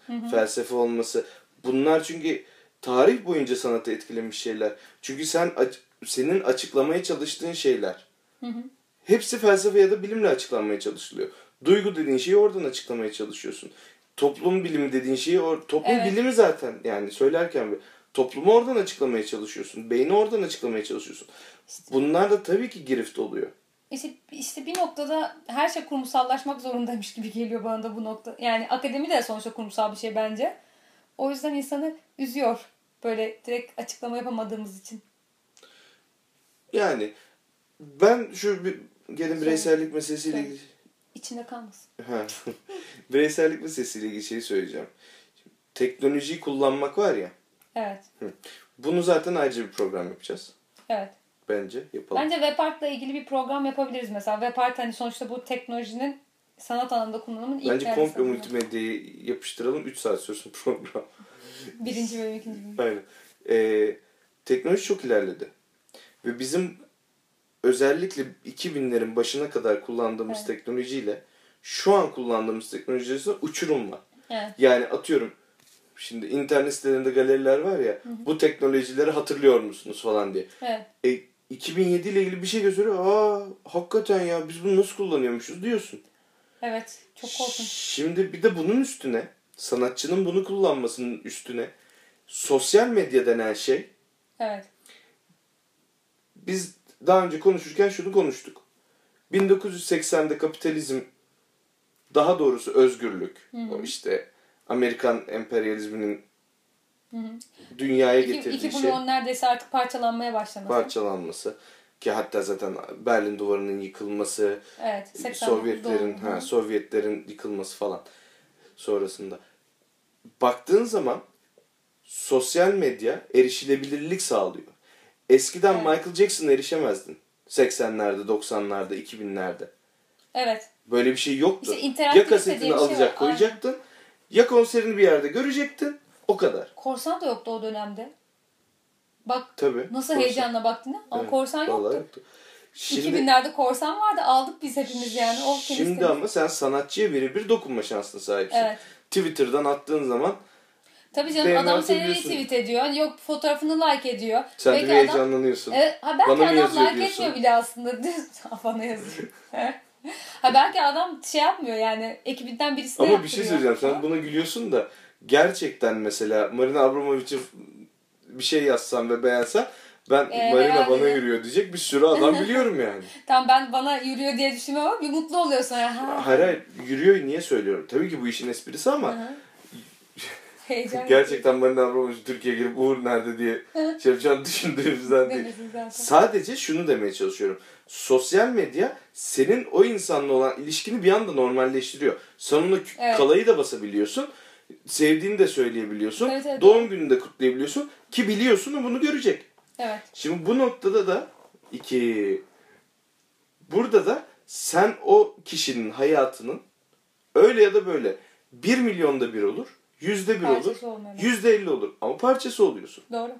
Hı hı. felsefe olması. Bunlar çünkü tarih boyunca sanatı etkilemiş şeyler. Çünkü sen senin açıklamaya çalıştığın şeyler Hı hı. hepsi felsefe ya da bilimle açıklanmaya çalışılıyor. Duygu dediğin şeyi oradan açıklamaya çalışıyorsun. Toplum bilimi dediğin şeyi or toplum Evet. bilimi zaten yani söylerken bir toplumu oradan açıklamaya çalışıyorsun. Beyni oradan açıklamaya çalışıyorsun. Bunlar da tabii ki girift oluyor. İşte, işte bir noktada her şey kurumsallaşmak zorundaymış gibi geliyor bana da bu nokta. Yani akademi de sonuçta kurumsal bir şey bence. O yüzden insanı üzüyor. Böyle direkt açıklama yapamadığımız için. Yani ben şu bir gelin Söyle. bireysellik meselesiyle Söyle. ilgili İçinde kalmasın. ha. bireysellik meselesiyle ilgili şeyi söyleyeceğim. Teknolojiyi kullanmak var ya. Evet. Bunu zaten ayrıca bir program yapacağız. Evet. Bence yapalım. Bence web art'la ilgili bir program yapabiliriz mesela. Web art hani sonuçta bu teknolojinin sanat alanında kullanımının ilk Bence neredeyse komple bunu. multimedyayı yapıştıralım. üç saat sürsün program. Birinci bölüm, ikinci bölüm. Aynen. Ee, teknoloji çok ilerledi. Ve bizim özellikle iki binlerin başına kadar kullandığımız Evet. teknolojiyle şu an kullandığımız teknoloji arasında uçurum var. Evet. Yani atıyorum şimdi internet sitelerinde galeriler var ya, hı hı, bu teknolojileri hatırlıyor musunuz falan diye. Evet. E, iki bin yedi ile ilgili bir şey gösteriyor. Aa hakikaten ya biz bunu nasıl kullanıyormuşuz diyorsun. Evet. Çok korkunç. Şimdi bir de bunun üstüne sanatçının bunu kullanmasının üstüne sosyal medya denen şey. Evet. Biz daha önce konuşurken şunu konuştuk. bin dokuz yüz seksende kapitalizm, daha doğrusu özgürlük, hı hı, o işte Amerikan emperyalizminin, hı hı, dünyaya iki, getirdiği iki şey. bloğun neredeyse artık parçalanmaya başlaması. Parçalanması. Ki hatta zaten Berlin Duvarı'nın yıkılması, evet, Sovyetlerin ha, Sovyetlerin yıkılması falan sonrasında. Baktığın zaman sosyal medya erişilebilirlik sağlıyor. Eskiden evet, Michael Jackson'a erişemezdin. seksenlerde, doksanlarda, iki binlerde. Evet. Böyle bir şey yoktu. İşte ya kasetini şey alacak var, koyacaktın, aynen, ya konserini bir yerde görecektin. O kadar. Korsan da yoktu o dönemde. Bak tabii, nasıl korsan, heyecanla baktın ha? Ama evet, korsan yoktu. yoktu. Şimdi, iki binlerde korsan vardı. Aldık biz hepimiz yani. O şimdi temiz temiz. ama sen sanatçıya birebir dokunma şansına sahipsin. Evet. Twitter'dan attığın zaman tabii canım adam seni retweet ediyor. Yok fotoğrafını like ediyor. Sen belki de heyecanlanıyorsun. Adam, evet, ha, belki bana adam like diyorsun? etmiyor bile aslında. bana yazıyor. ha, belki adam şey yapmıyor yani ekibinden birisi de Ama yaptırıyor. bir şey söyleyeceğim. Sen buna gülüyorsun da gerçekten mesela Marina Abramovich'e bir şey yazsam ve beğensem ben ee, Marina bana yürüyor diyecek bir sürü adam biliyorum yani. Tamam ben bana yürüyor diye düşünmüyorum ama bir mutlu oluyorsun. Ha. Hayır hayır yürüyor niye söylüyorum? Tabii ki bu işin esprisi ama gerçekten Marina Abramovich Türkiye'ye gelip Uğur nerede diye şey yapacağını düşündüğümüzden değil. Sadece şunu demeye çalışıyorum. Sosyal medya senin o insanla olan ilişkini bir anda normalleştiriyor. Sen ona evet, kalayı da basabiliyorsun. Sevdiğini de söyleyebiliyorsun. Evet, evet, doğum gününü de kutlayabiliyorsun. Ki biliyorsun bunu görecek. Evet. Şimdi bu noktada da iki burada da sen o kişinin hayatının öyle ya da böyle bir milyonda bir olur. Yüzde bir olur. Yüzde elli olur. Ama parçası oluyorsun. Doğru.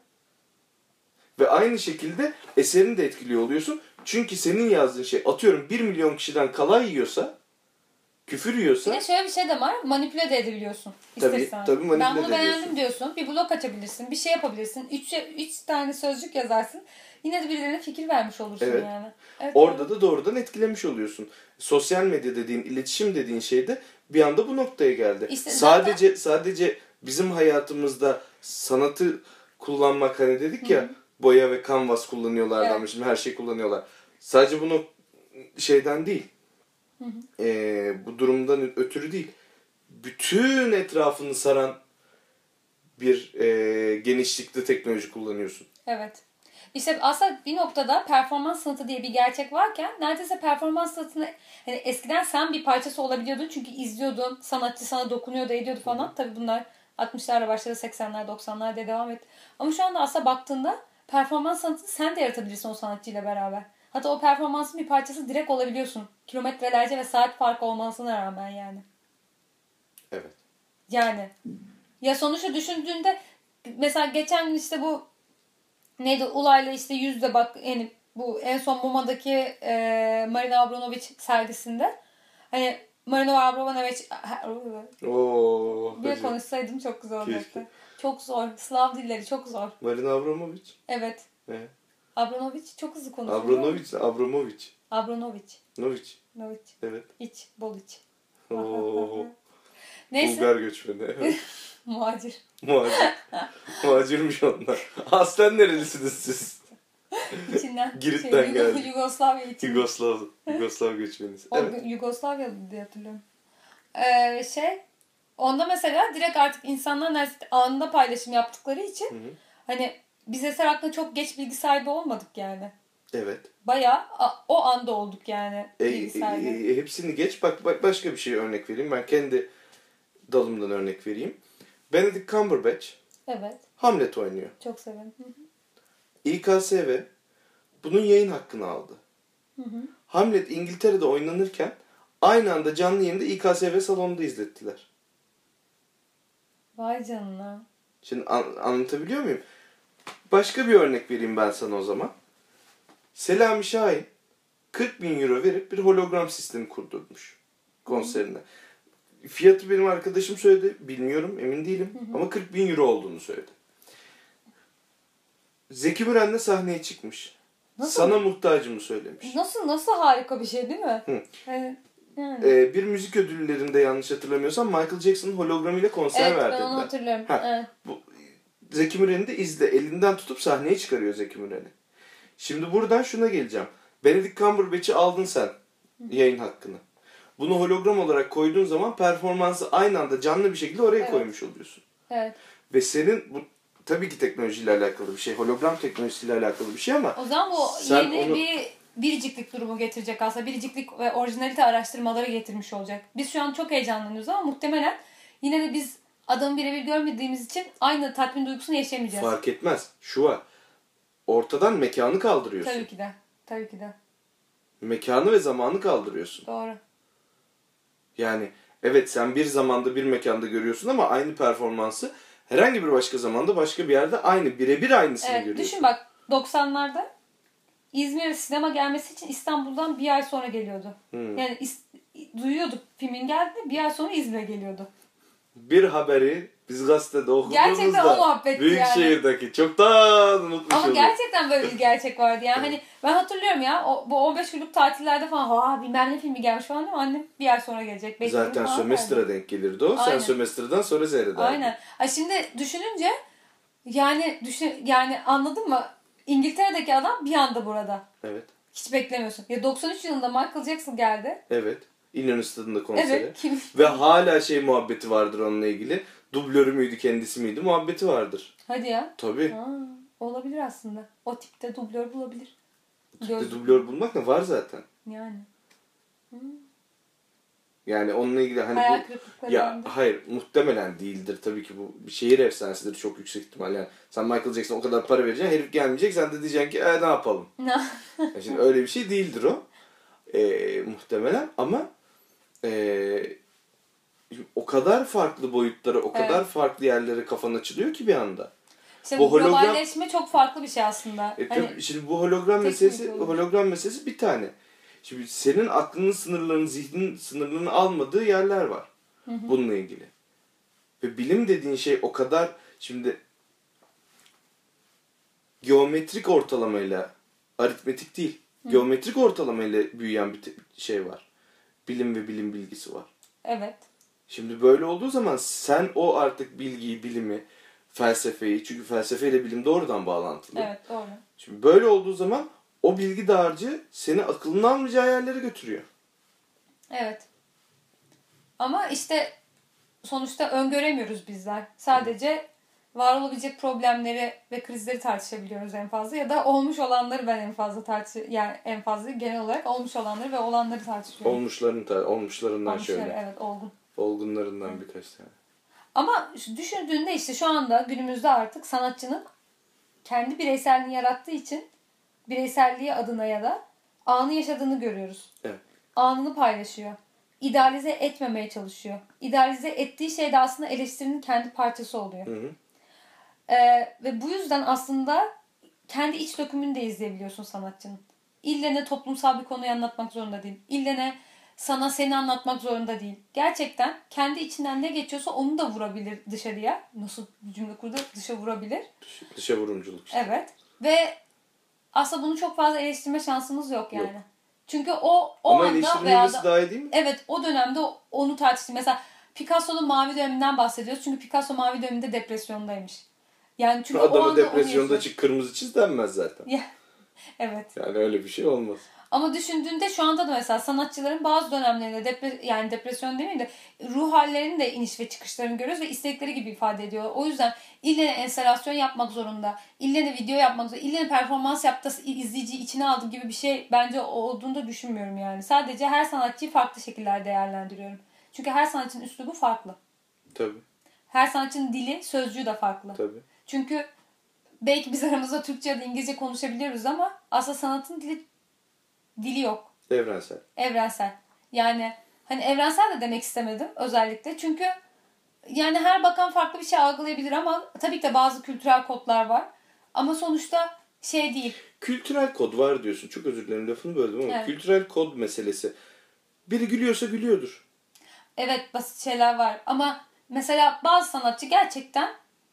Ve aynı şekilde eserini de etkiliyor oluyorsun. Çünkü senin yazdığın şey atıyorum bir milyon kişiden kalay yiyorsa, küfür yiyorsa. Bir de şöyle bir şey de var. Manipüle de edebiliyorsun. Tabii, İstesen. tabii manipüle ben bunu beğendim ediyorsun. diyorsun. Bir blog açabilirsin. Bir şey yapabilirsin. Üç, üç tane sözcük yazarsın. Yine de birilerine fikir vermiş olursun evet, yani. Evet, orada doğru, da doğrudan etkilemiş oluyorsun. Sosyal medya dediğin, iletişim dediğin şey de bir anda bu noktaya geldi. İşte sadece zaten sadece bizim hayatımızda sanatı kullanmak hani dedik ya, hı-hı, boya ve kanvas kullanıyorlar, evet, şimdi her şey kullanıyorlar. Sadece bunu şeyden değil. E, bu durumdan ötürü değil. Bütün etrafını saran bir e, genişlikte teknoloji kullanıyorsun. Evet. İşte aslında bir noktada performans sanatı diye bir gerçek varken neredeyse performans sanatını hani eskiden sen bir parçası olabiliyordun çünkü izliyordun, sanatçı sana dokunuyordu, ediyordu falan. Tabii bunlar altmışlarda başladı, seksenler, doksanlarda devam etti. Ama şu anda aslında baktığında performans sanatını sen de yaratabilirsin o sanatçıyla beraber. Hatta o performansın bir parçası direkt olabiliyorsun. Kilometrelerce ve saat farkı olmasına rağmen yani. Evet. Yani. Ya sonuçta düşündüğünde mesela geçen gün işte bu neydi Ulay'la işte yüzde bak yani bu en son MoMA'daki e, Marina Abramovic sergisinde hani Marina Abramovich Oo. bir hacı. konuşsaydım çok güzel olacaktı. Keşke. Çok zor. Slav dilleri çok zor. Marina Abramovich. Evet. Ne? Abramovich çok hızlı konuşuyor. Abramovich, Abramovich. Abramovich. Novich. Novich. Evet. İç. Bol iç. Oo. Neyse. Bulgar göçmeni. Evet. Muhacir. Muhacir. Muhacirmiş onlar. Aslen nerelisiniz siz? İçinden. Girit'ten Yugo- geldi. Yugoslavya için. Yugoslav. Yugoslav göçmeniz. O Evet. Yugoslavya diye hatırlıyorum. Ee, şey onda mesela direkt artık insanlar neredeyse anında paylaşım yaptıkları için Hı hı. hani biz eser hakkında çok geç bilgi sahibi olmadık yani. Evet. Bayağı a- o anda olduk yani E, bilgi e, sahibi. e, hepsini geç. Bak, bak başka bir şey örnek vereyim. Ben kendi dalımdan örnek vereyim. Benedict Cumberbatch Evet. Hamlet oynuyor. Çok severim. Hı hı. İ K S V bunun yayın hakkını aldı. Hı hı. Hamlet İngiltere'de oynanırken aynı anda canlı yayında İ K S V salonunda izlettiler. Vay canına. Şimdi an- anlatabiliyor muyum? Başka bir örnek vereyim ben sana o zaman. Selami Şahin kırk bin euro verip bir hologram sistemi kurdurmuş konserine. Fiyatı benim arkadaşım söyledi. Bilmiyorum, emin değilim. Hı hı. Ama kırk bin euro olduğunu söyledi. Zeki Müren de sahneye çıkmış. Nasıl? Sana muhtacımı söylemiş. Nasıl nasıl harika bir şey değil mi? Hı. Evet. Yani. Ee, bir müzik ödüllerinde yanlış hatırlamıyorsam Michael Jackson'ın hologramıyla konser Evet ben verdiler. onu hatırlıyorum. Ha. Evet. Bu, Zeki Müren'i de izle. Elinden tutup sahneye çıkarıyor Zeki Müren'i. Şimdi buradan şuna geleceğim. Benedict Cumberbatch'i aldın sen yayın hakkını. Bunu hologram olarak koyduğun zaman performansı aynı anda canlı bir şekilde oraya Evet. koymuş oluyorsun. Evet. Ve senin bu tabii ki teknolojiyle alakalı bir şey. Hologram teknolojisiyle alakalı bir şey ama O zaman bu sen yeni onu- bir biriciklik durumu getirecek aslında. Biriciklik ve orijinalite araştırmaları getirmiş olacak. Biz şu an çok heyecanlanıyoruz ama muhtemelen yine de biz adamı birebir görmediğimiz için aynı tatmin duygusunu yaşayamayacağız. fark etmez. Şu var. Ortadan mekanı kaldırıyorsun. Tabii ki de. Tabii ki de. Mekanı ve zamanı kaldırıyorsun. Doğru. Yani evet sen bir zamanda bir mekanda görüyorsun ama aynı performansı herhangi bir başka zamanda başka bir yerde aynı birebir aynısını Evet, görüyorsun. düşün bak doksanlarda İzmir'e sinema gelmesi için İstanbul'dan bir ay sonra geliyordu. Hmm. Yani is- duyuyorduk filmin geldiğini, bir ay sonra İzmir'e geliyordu. Bir haberi biz gazetede Gerçekten okuduğumuzda o muhabbetti büyük yani. şehirdeki çoktan unutmuş Ama olduk. gerçekten böyle bir gerçek vardı yani. Hani ben hatırlıyorum ya o, bu on beş günlük tatillerde falan ha bilmem ne filmi gelmiş falan değil mi? Annem bir ay sonra gelecek. beş gün Zaten falan sömestre derdi. denk gelirdi o. Aynen. Sen sömestreden sonra seyrederdin. Aynen. Ay şimdi düşününce yani düşün yani anladın mı? İngiltere'deki adam bir anda burada. Evet. Hiç beklemiyorsun. Ya doksan üç yılında Michael Jackson geldi. Evet. İnönü Stadı'nda konseri. Evet. Kim? Ve hala şey muhabbeti vardır onunla ilgili. Dublörü müydü kendisi miydi muhabbeti vardır. Hadi ya. Tabii. Ha, olabilir aslında. O tipte dublör bulabilir. İşte Göz- dublör bulmak da var zaten. Yani. Yani onunla ilgili hani Hayal bu kırıklıkları ya bende. hayır muhtemelen değildir tabii ki bu bir şehir efsanesidir çok yüksek ihtimal yani. Sen Michael Jackson o kadar para vereceksin herif gelmeyecek sen de diyeceksin ki e, ne yapalım. Yani şimdi öyle bir şey değildir o. Ee, muhtemelen ama ee, o kadar farklı boyutlara o kadar Evet. farklı yerlere kafan açılıyor ki bir anda. İşte Bu bu hologram- globalleşme çok farklı bir şey aslında. E, hani tabii, şimdi bu hologram teknik meselesi olur. hologram meselesi bir tane. Şimdi senin aklının sınırlarını, zihnin sınırlarını almadığı yerler var. Hı hı. Bununla ilgili. Ve bilim dediğin şey o kadar şimdi geometrik ortalamayla aritmetik değil. Hı. Geometrik ortalamayla büyüyen bir te- şey var. Bilim ve bilim bilgisi var. evet. Şimdi böyle olduğu zaman sen o artık bilgiyi, bilimi, felsefeyi çünkü felsefeyle bilim doğrudan bağlantılı. Evet doğru. Şimdi böyle olduğu zaman o bilgi dağarcığı seni aklının almayacağı yerlere götürüyor. Evet. Ama işte sonuçta öngöremiyoruz bizler. Sadece var olabilecek problemleri ve krizleri tartışabiliyoruz en fazla ya da olmuş olanları ben en fazla tartış yani en fazla genel olarak olmuş olanları ve olanları tartışıyorum. Olmuşların ta- olmuşlarından Olmuşları, şöyle. evet olgun. Olgunlarından Evet. birkaç tane. Ama şu- düşündüğünde işte şu anda günümüzde artık sanatçının kendi bireyselliğini yarattığı için bireyselliği adına ya da anı yaşadığını görüyoruz. Evet. Anını paylaşıyor. İdealize etmemeye çalışıyor. İdealize ettiği şey de aslında eleştirinin kendi parçası oluyor. Hı hı. Ee, ve bu yüzden aslında kendi iç dökümünü de izleyebiliyorsun sanatçının. İlle ne toplumsal bir konuyu anlatmak zorunda değil. İlle ne sana seni anlatmak zorunda değil. Gerçekten kendi içinden ne geçiyorsa onu da vurabilir dışarıya. Nasıl cümle kurdu? Dışa vurabilir. Dış, dışa vurumculuk işte. Evet. Ve aslında bunu çok fazla eleştirme şansımız yok yani. Yok. Çünkü o o Ama anda veya eleştirilmesi da daha iyi değil mi? evet o dönemde onu tartıştı. Mesela Picasso'nun mavi döneminden bahsediyoruz. Çünkü Picasso mavi döneminde depresyondaymış. Yani çünkü o Adama anda depresyonda onu çık kırmızı çiz denmez zaten. Ya, evet. Yani öyle bir şey olmaz. Ama düşündüğünde şu anda da mesela sanatçıların bazı dönemlerinde depre, yani depresyon demeyeyim de ruh hallerinin de iniş ve çıkışlarını görüyoruz ve istekleri gibi ifade ediyor. O yüzden ille enstalasyon yapmak zorunda, ille video yapmak zorunda, ille performans yaptı izleyiciyi içine aldı gibi bir şey bence olduğunu da düşünmüyorum yani. Sadece her sanatçıyı farklı şekillerde değerlendiriyorum. Çünkü her sanatçının üslubu farklı. Tabii. Her sanatçının dili, sözcüğü de farklı. Tabii. Çünkü belki biz aramızda Türkçe ya da İngilizce konuşabiliyoruz ama aslında sanatın dili dili yok. Evrensel. Evrensel. Yani hani evrensel de demek istemedim özellikle. Çünkü yani her bakan farklı bir şey algılayabilir ama tabii ki de bazı kültürel kodlar var. Ama sonuçta şey değil. Kültürel kod var diyorsun. Çok özür dilerim lafını böldüm ama Evet. kültürel kod meselesi. Biri gülüyorsa gülüyordur. Evet basit şeyler var ama mesela bazı sanatçı gerçekten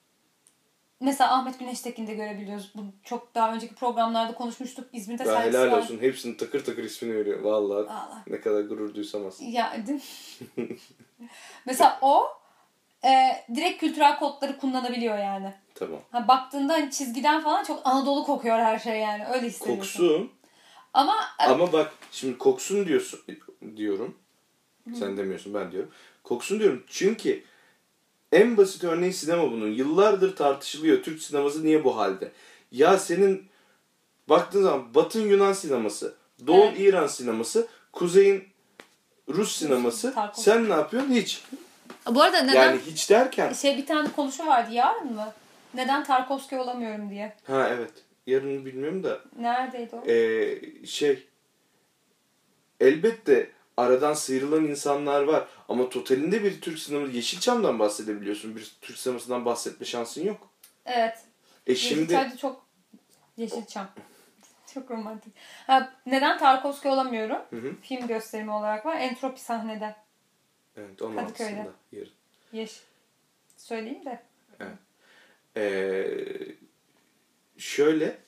mesela Ahmet Güneştekin'de görebiliyoruz. Bu çok daha önceki programlarda konuşmuştuk. İzmir'de Ya sergisi helal var. olsun. Hepsinin takır takır ismini veriyor. Vallahi Vallahi. ne kadar gurur duysam aslında. Ya, değil mi? Mesela o e, direkt kültürel kodları kullanabiliyor yani. Tamam. Ha, baktığında hani çizgiden falan çok Anadolu kokuyor her şey yani. Öyle hissediyorsun. Koksun. Ama Ama bak şimdi koksun diyorsun diyorum. Sen demiyorsun ben diyorum. Koksun diyorum. Çünkü en basit örneği sinema bunun. Yıllardır tartışılıyor. Türk sineması niye bu halde? Ya senin baktığın zaman Batı Yunan sineması, Doğu Evet. İran sineması, Kuzey'in Rus sineması. Tarkov. Sen ne yapıyorsun? Hiç. bu arada neden Yani hiç derken. şey bir tane konuşma vardı yarın mı? Neden Tarkovski olamıyorum diye. Ha evet. Yarını bilmiyorum da. Neredeydi o? Ee, şey. Elbette aradan sıyrılan insanlar var. Ama totalinde bir Türk sineması, Yeşilçam'dan bahsedebiliyorsun. Bir Türk sinemasından bahsetme şansın yok. Evet. E şimdi Yeşilçam'da çok Yeşilçam. Çok romantik. Ha, neden Tarkovski olamıyorum? Hı hı. Film gösterimi olarak var. Entropi sahnede. evet on Kadıköy'de. altısında yarın. Yeş. Söyleyeyim de. Ee, şöyle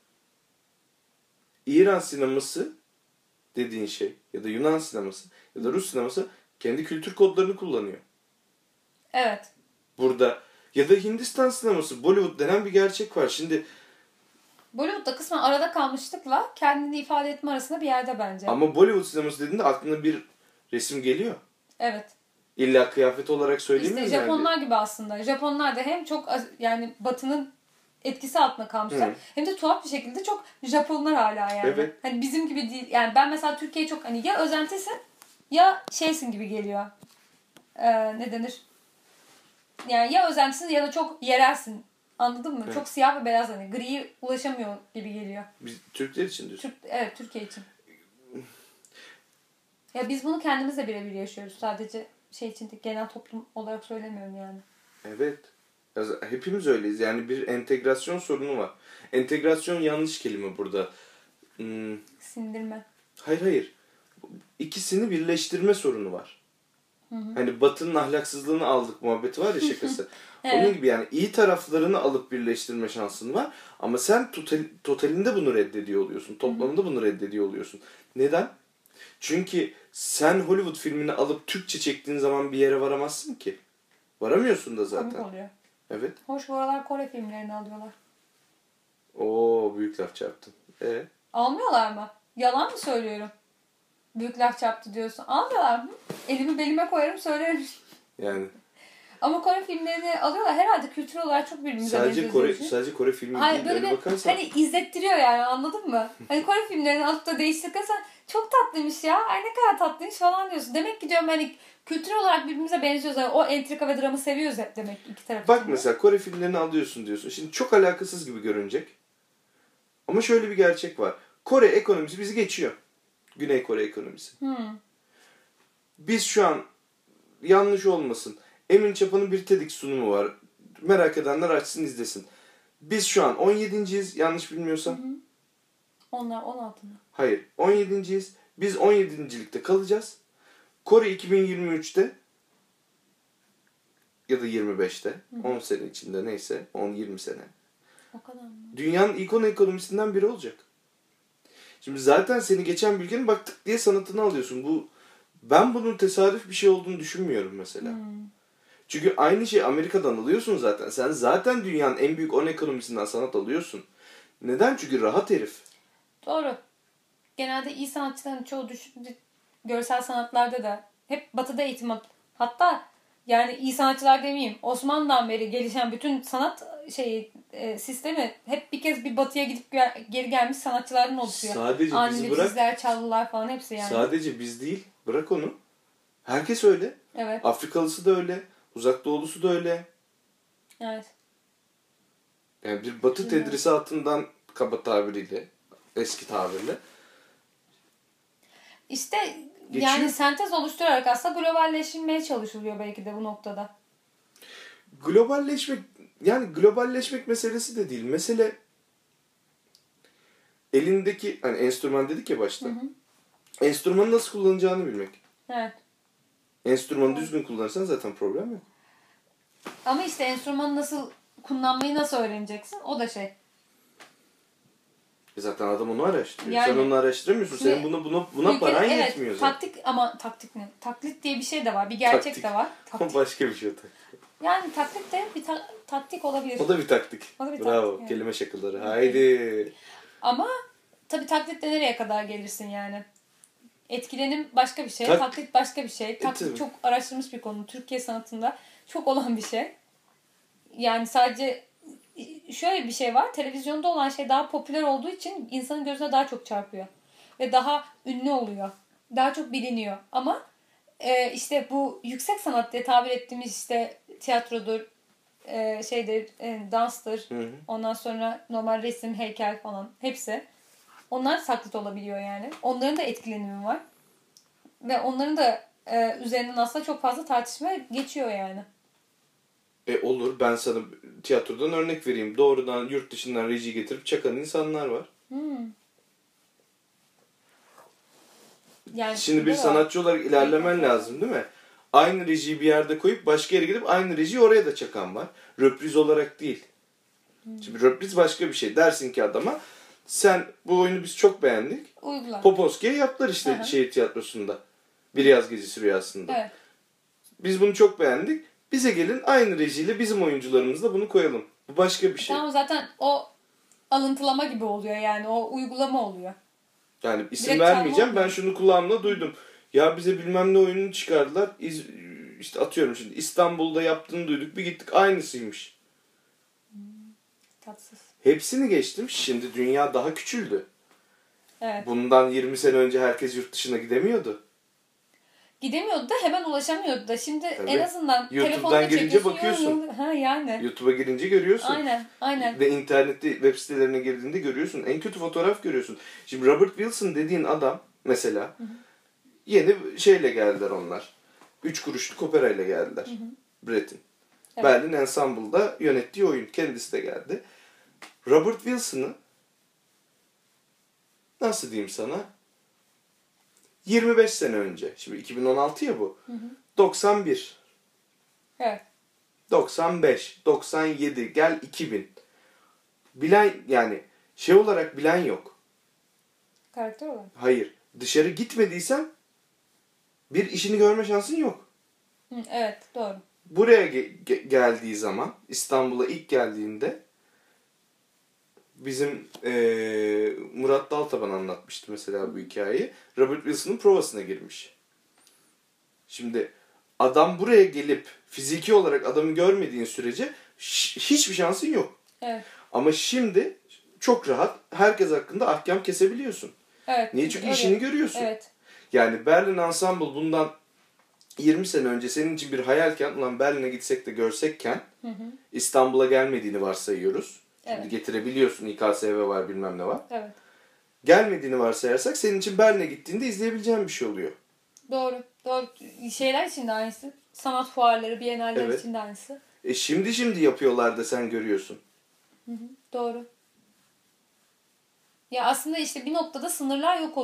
İran sineması dediğin şey ya da Yunan sineması ya da Rus sineması kendi kültür kodlarını kullanıyor. Evet. Burada ya da Hindistan sineması, Bollywood denen bir gerçek var. Şimdi Bollywood'da kısmen arada kalmışlıkla kendini ifade etme arasında bir yerde bence. ama Bollywood sineması dediğinde aklına bir resim geliyor. Evet. İlla kıyafet olarak İşte söylemiyorum Japonlar gibi aslında. Japonlar da hem çok az- yani Batı'nın etkisi altında kalmışlar. Hı. Hem de tuhaf bir şekilde çok Japonlar hala yani. Evet. Hani bizim gibi değil. Yani ben mesela Türkiye'ye çok hani ya özentisin ya şeysin gibi geliyor. Ee, ne denir? Yani ya özentisin ya da çok yerelsin. Anladın mı? Evet. Çok siyah ve beyaz hani griye ulaşamıyor gibi geliyor. Biz Türkler için diyorsun. Türk, evet Türkiye için. Ya biz bunu kendimiz de birebir yaşıyoruz. Sadece şey için değil, genel toplum olarak söylemiyorum yani. Evet. Ya z- Hepimiz öyleyiz. Yani bir entegrasyon sorunu var. Entegrasyon yanlış kelime burada. Hmm, Sindirme. hayır hayır. İkisini birleştirme sorunu var. Hı hı. Hani Batı'nın ahlaksızlığını aldık muhabbeti var ya şakası. Evet. Onun gibi yani iyi taraflarını alıp birleştirme şansın var. Ama sen total, totalinde bunu reddediyor oluyorsun. Toplamında bunu reddediyor oluyorsun. Neden? Çünkü sen Hollywood filmini alıp Türkçe çektiğin zaman bir yere varamazsın ki. Varamıyorsun da zaten. Komik oluyor. Evet. Hoş bu aralar Kore filmlerini alıyorlar. Oo büyük laf çarptın. E Almıyorlar mı? Yalan mı söylüyorum? Büyük laf çarptı diyorsun. Almıyorlar mı? Elimi belime koyarım söylerim. yani Ama Kore filmlerini alıyorlar. Herhalde kültürel olarak çok birbirimize sadece benziyoruz Kore diye düşünüyorum. sadece Kore filmi Hayır değil böyle öyle bir bakarsan. hani izlettiriyor yani anladın mı? Hani Kore filmlerini alıp da değiştirirsen çok tatlıymış ya. Ay ne kadar tatlıymış falan diyorsun. Demek ki diyorum hani kültürel olarak birbirimize benziyoruz. Yani o entrika ve dramı seviyoruz hep demek iki taraf Bak için de. mesela Kore filmlerini alıyorsun diyorsun. Şimdi çok alakasız gibi görünecek. Ama şöyle bir gerçek var. Kore ekonomisi bizi geçiyor. Güney Kore ekonomisi. Hmm. Biz şu an yanlış olmasın. Emin Çapa'nın bir TEDx sunumu var. Merak edenler açsın izlesin. Biz şu an on yedinciyiz yanlış bilmiyorsam. Hı hı. Onlar on altı mı? Hayır on yedinciyiz. Biz on yedincilikte kalacağız. Kore iki bin yirmi üçte ya da yirmi beşte, on sene içinde neyse, on yirmi sene. O kadar mı? Dünyanın ilk on ekonomisinden biri olacak. Şimdi zaten seni geçen bir ülkenin bak tık diye sanatını alıyorsun. Bu ben bunun tesadüf bir şey olduğunu düşünmüyorum mesela. Hmm. Çünkü aynı şeyi Amerika'dan alıyorsun zaten. Sen zaten dünyanın en büyük on ekonomisinden sanat alıyorsun. Neden? Çünkü rahat herif. Doğru. Genelde iyi sanatçıların çoğu düşün, görsel sanatlarda da hep batıda eğitim al- hatta yani iyi sanatçılar demeyeyim. Osmanlı'dan beri gelişen bütün sanat şeyi e, sistemi hep bir kez bir batıya gidip gel- geri gelmiş sanatçılardan oluşuyor. Sadece bizi Annelik, bırak. Bizler, Çalgılar falan hepsi yani. Sadece biz değil. Bırak onu. Herkes öyle. Evet. Afrikalısı da öyle. Uzak Doğulusu da öyle. Evet. Yani bir batı tedrisatından kaba tabiriyle, eski tabirle. İşte Geçiyor. yani sentez oluşturarak aslında globalleşmeye çalışılıyor belki de bu noktada. Globalleşmek, yani globalleşmek meselesi de değil. Mesele elindeki, hani enstrüman dedik ya başta. Hı hı. Enstrümanı nasıl kullanacağını bilmek. Evet. Enstrümanı düzgün kullanırsan zaten problem yok. Ama işte enstrümanı nasıl kullanmayı nasıl öğreneceksin? O da şey. E zaten adam onu araştırıyor. Yani- Sen onu araştıramıyorsun. Şimdi Senin buna buna buna Ülke- paran evet, yetmiyor zaten. taktik ama taktik ne? Taklit diye bir şey de var. Bir gerçek Taktik. de var. O Taktik. başka bir şey o taktik. Yani taklit de bir ta- taktik olabilir. O da bir taktik. O da bir Bravo. taktik, evet. Kelime şakaları. Haydi. Ama tabii taklitle nereye kadar gelirsin yani? Etkilenim başka bir şey, Tak- taklit başka bir şey. Taklit tabii. çok araştırılmış bir konu. Türkiye sanatında çok olan bir şey. Yani sadece şöyle bir şey var. Televizyonda olan şey daha popüler olduğu için insanın gözüne daha çok çarpıyor. Ve daha ünlü oluyor. Daha çok biliniyor. Ama e, işte bu yüksek sanat diye tabir ettiğimiz işte tiyatrodur, e, şeydir, e, danstır, Hı hı. ondan sonra normal resim, heykel falan hepsi. Onlar taklit olabiliyor yani. Onların da etkilenimi var. Ve onların da e, üzerinden aslında çok fazla tartışma geçiyor yani. E olur. Ben sana tiyatrodan örnek vereyim. Doğrudan yurt dışından reji getirip çakan insanlar var. Hmm. Yani Şimdi bir burada da- sanatçı olarak ilerlemen lazım değil mi? Aynı rejiyi bir yerde koyup başka yere gidip aynı rejiyi oraya da çakan var. Röpriz olarak değil. Şimdi röpriz başka bir şey. Dersin ki adama sen bu oyunu biz çok beğendik. Uygula. Poposki'ye yaptılar işte Hı hı. şehir tiyatrosunda. Bir yaz gecesi rüyasında. Evet. Biz bunu çok beğendik. Bize gelin aynı rejiyle bizim oyuncularımızla bunu koyalım. Bu başka bir şey. Tamam zaten o alıntılama gibi oluyor yani. O uygulama oluyor. Yani isim Direkt vermeyeceğim. çalma Ben şunu kulağımla duydum. Ya bize bilmem ne oyununu çıkardılar. İz, işte atıyorum şimdi İstanbul'da yaptığını duyduk. Bir gittik aynısıymış. Tatsız. Hepsini geçtim. Şimdi dünya daha küçüldü. Evet. Bundan yirmi sene önce herkes yurt dışına gidemiyordu. Gidemiyordu da hemen ulaşamıyordu da. Şimdi Tabii. en azından YouTube'dan telefonla girince çekiyorsun. bakıyorsun. yorum- Ha yani. YouTube'a girince görüyorsun. Aynen. Aynen. Ve internette web sitelerine girdiğinde görüyorsun. En kötü fotoğraf görüyorsun. Şimdi Robert Wilson dediğin adam mesela yeni şeyle geldiler onlar. Üç kuruşluk operayla geldiler. Brett'in. Evet. Berlin Ensemble'da yönettiği oyun. Kendisi de geldi. Robert Wilson'ı nasıl diyeyim sana? yirmi beş sene önce. Şimdi iki bin on altı ya bu. doksan bir. Evet. doksan beş, doksan yedi, gel iki bin. Bilen yani şey olarak bilen yok. Karakter olarak. Hayır. Dışarı gitmediysen bir işini görme şansın yok. Hı, evet. Doğru. Buraya ge- ge- geldiği zaman İstanbul'a ilk geldiğinde bizim eee, Murat Daltaban anlatmıştı mesela bu hikayeyi. Robert Wilson'ın provasına girmiş. Şimdi adam buraya gelip fiziki olarak adamı görmediğin sürece ş- hiçbir şansın yok. Evet. Ama şimdi çok rahat herkes hakkında ahkam kesebiliyorsun. Evet. Niye? Çünkü öyle. işini görüyorsun. Evet. Yani Berlin Ensemble bundan yirmi sene önce senin için bir hayalken, ulan Berlin'e gitsek de görsekken Hı hı. İstanbul'a gelmediğini varsayıyoruz. Şimdi Evet. getirebiliyorsun, İ K S V var bilmem ne var. Evet. Gelmediğini varsayarsak senin için Berlin'e gittiğinde izleyebileceğin bir şey oluyor. Doğru. Doğru. Şeyler için de aynısı. Sanat fuarları, biyenaller Evet. için de aynısı. E şimdi şimdi yapıyorlar da sen görüyorsun. Hı hı. Doğru. Ya aslında işte bir noktada sınırlar yok oluyor.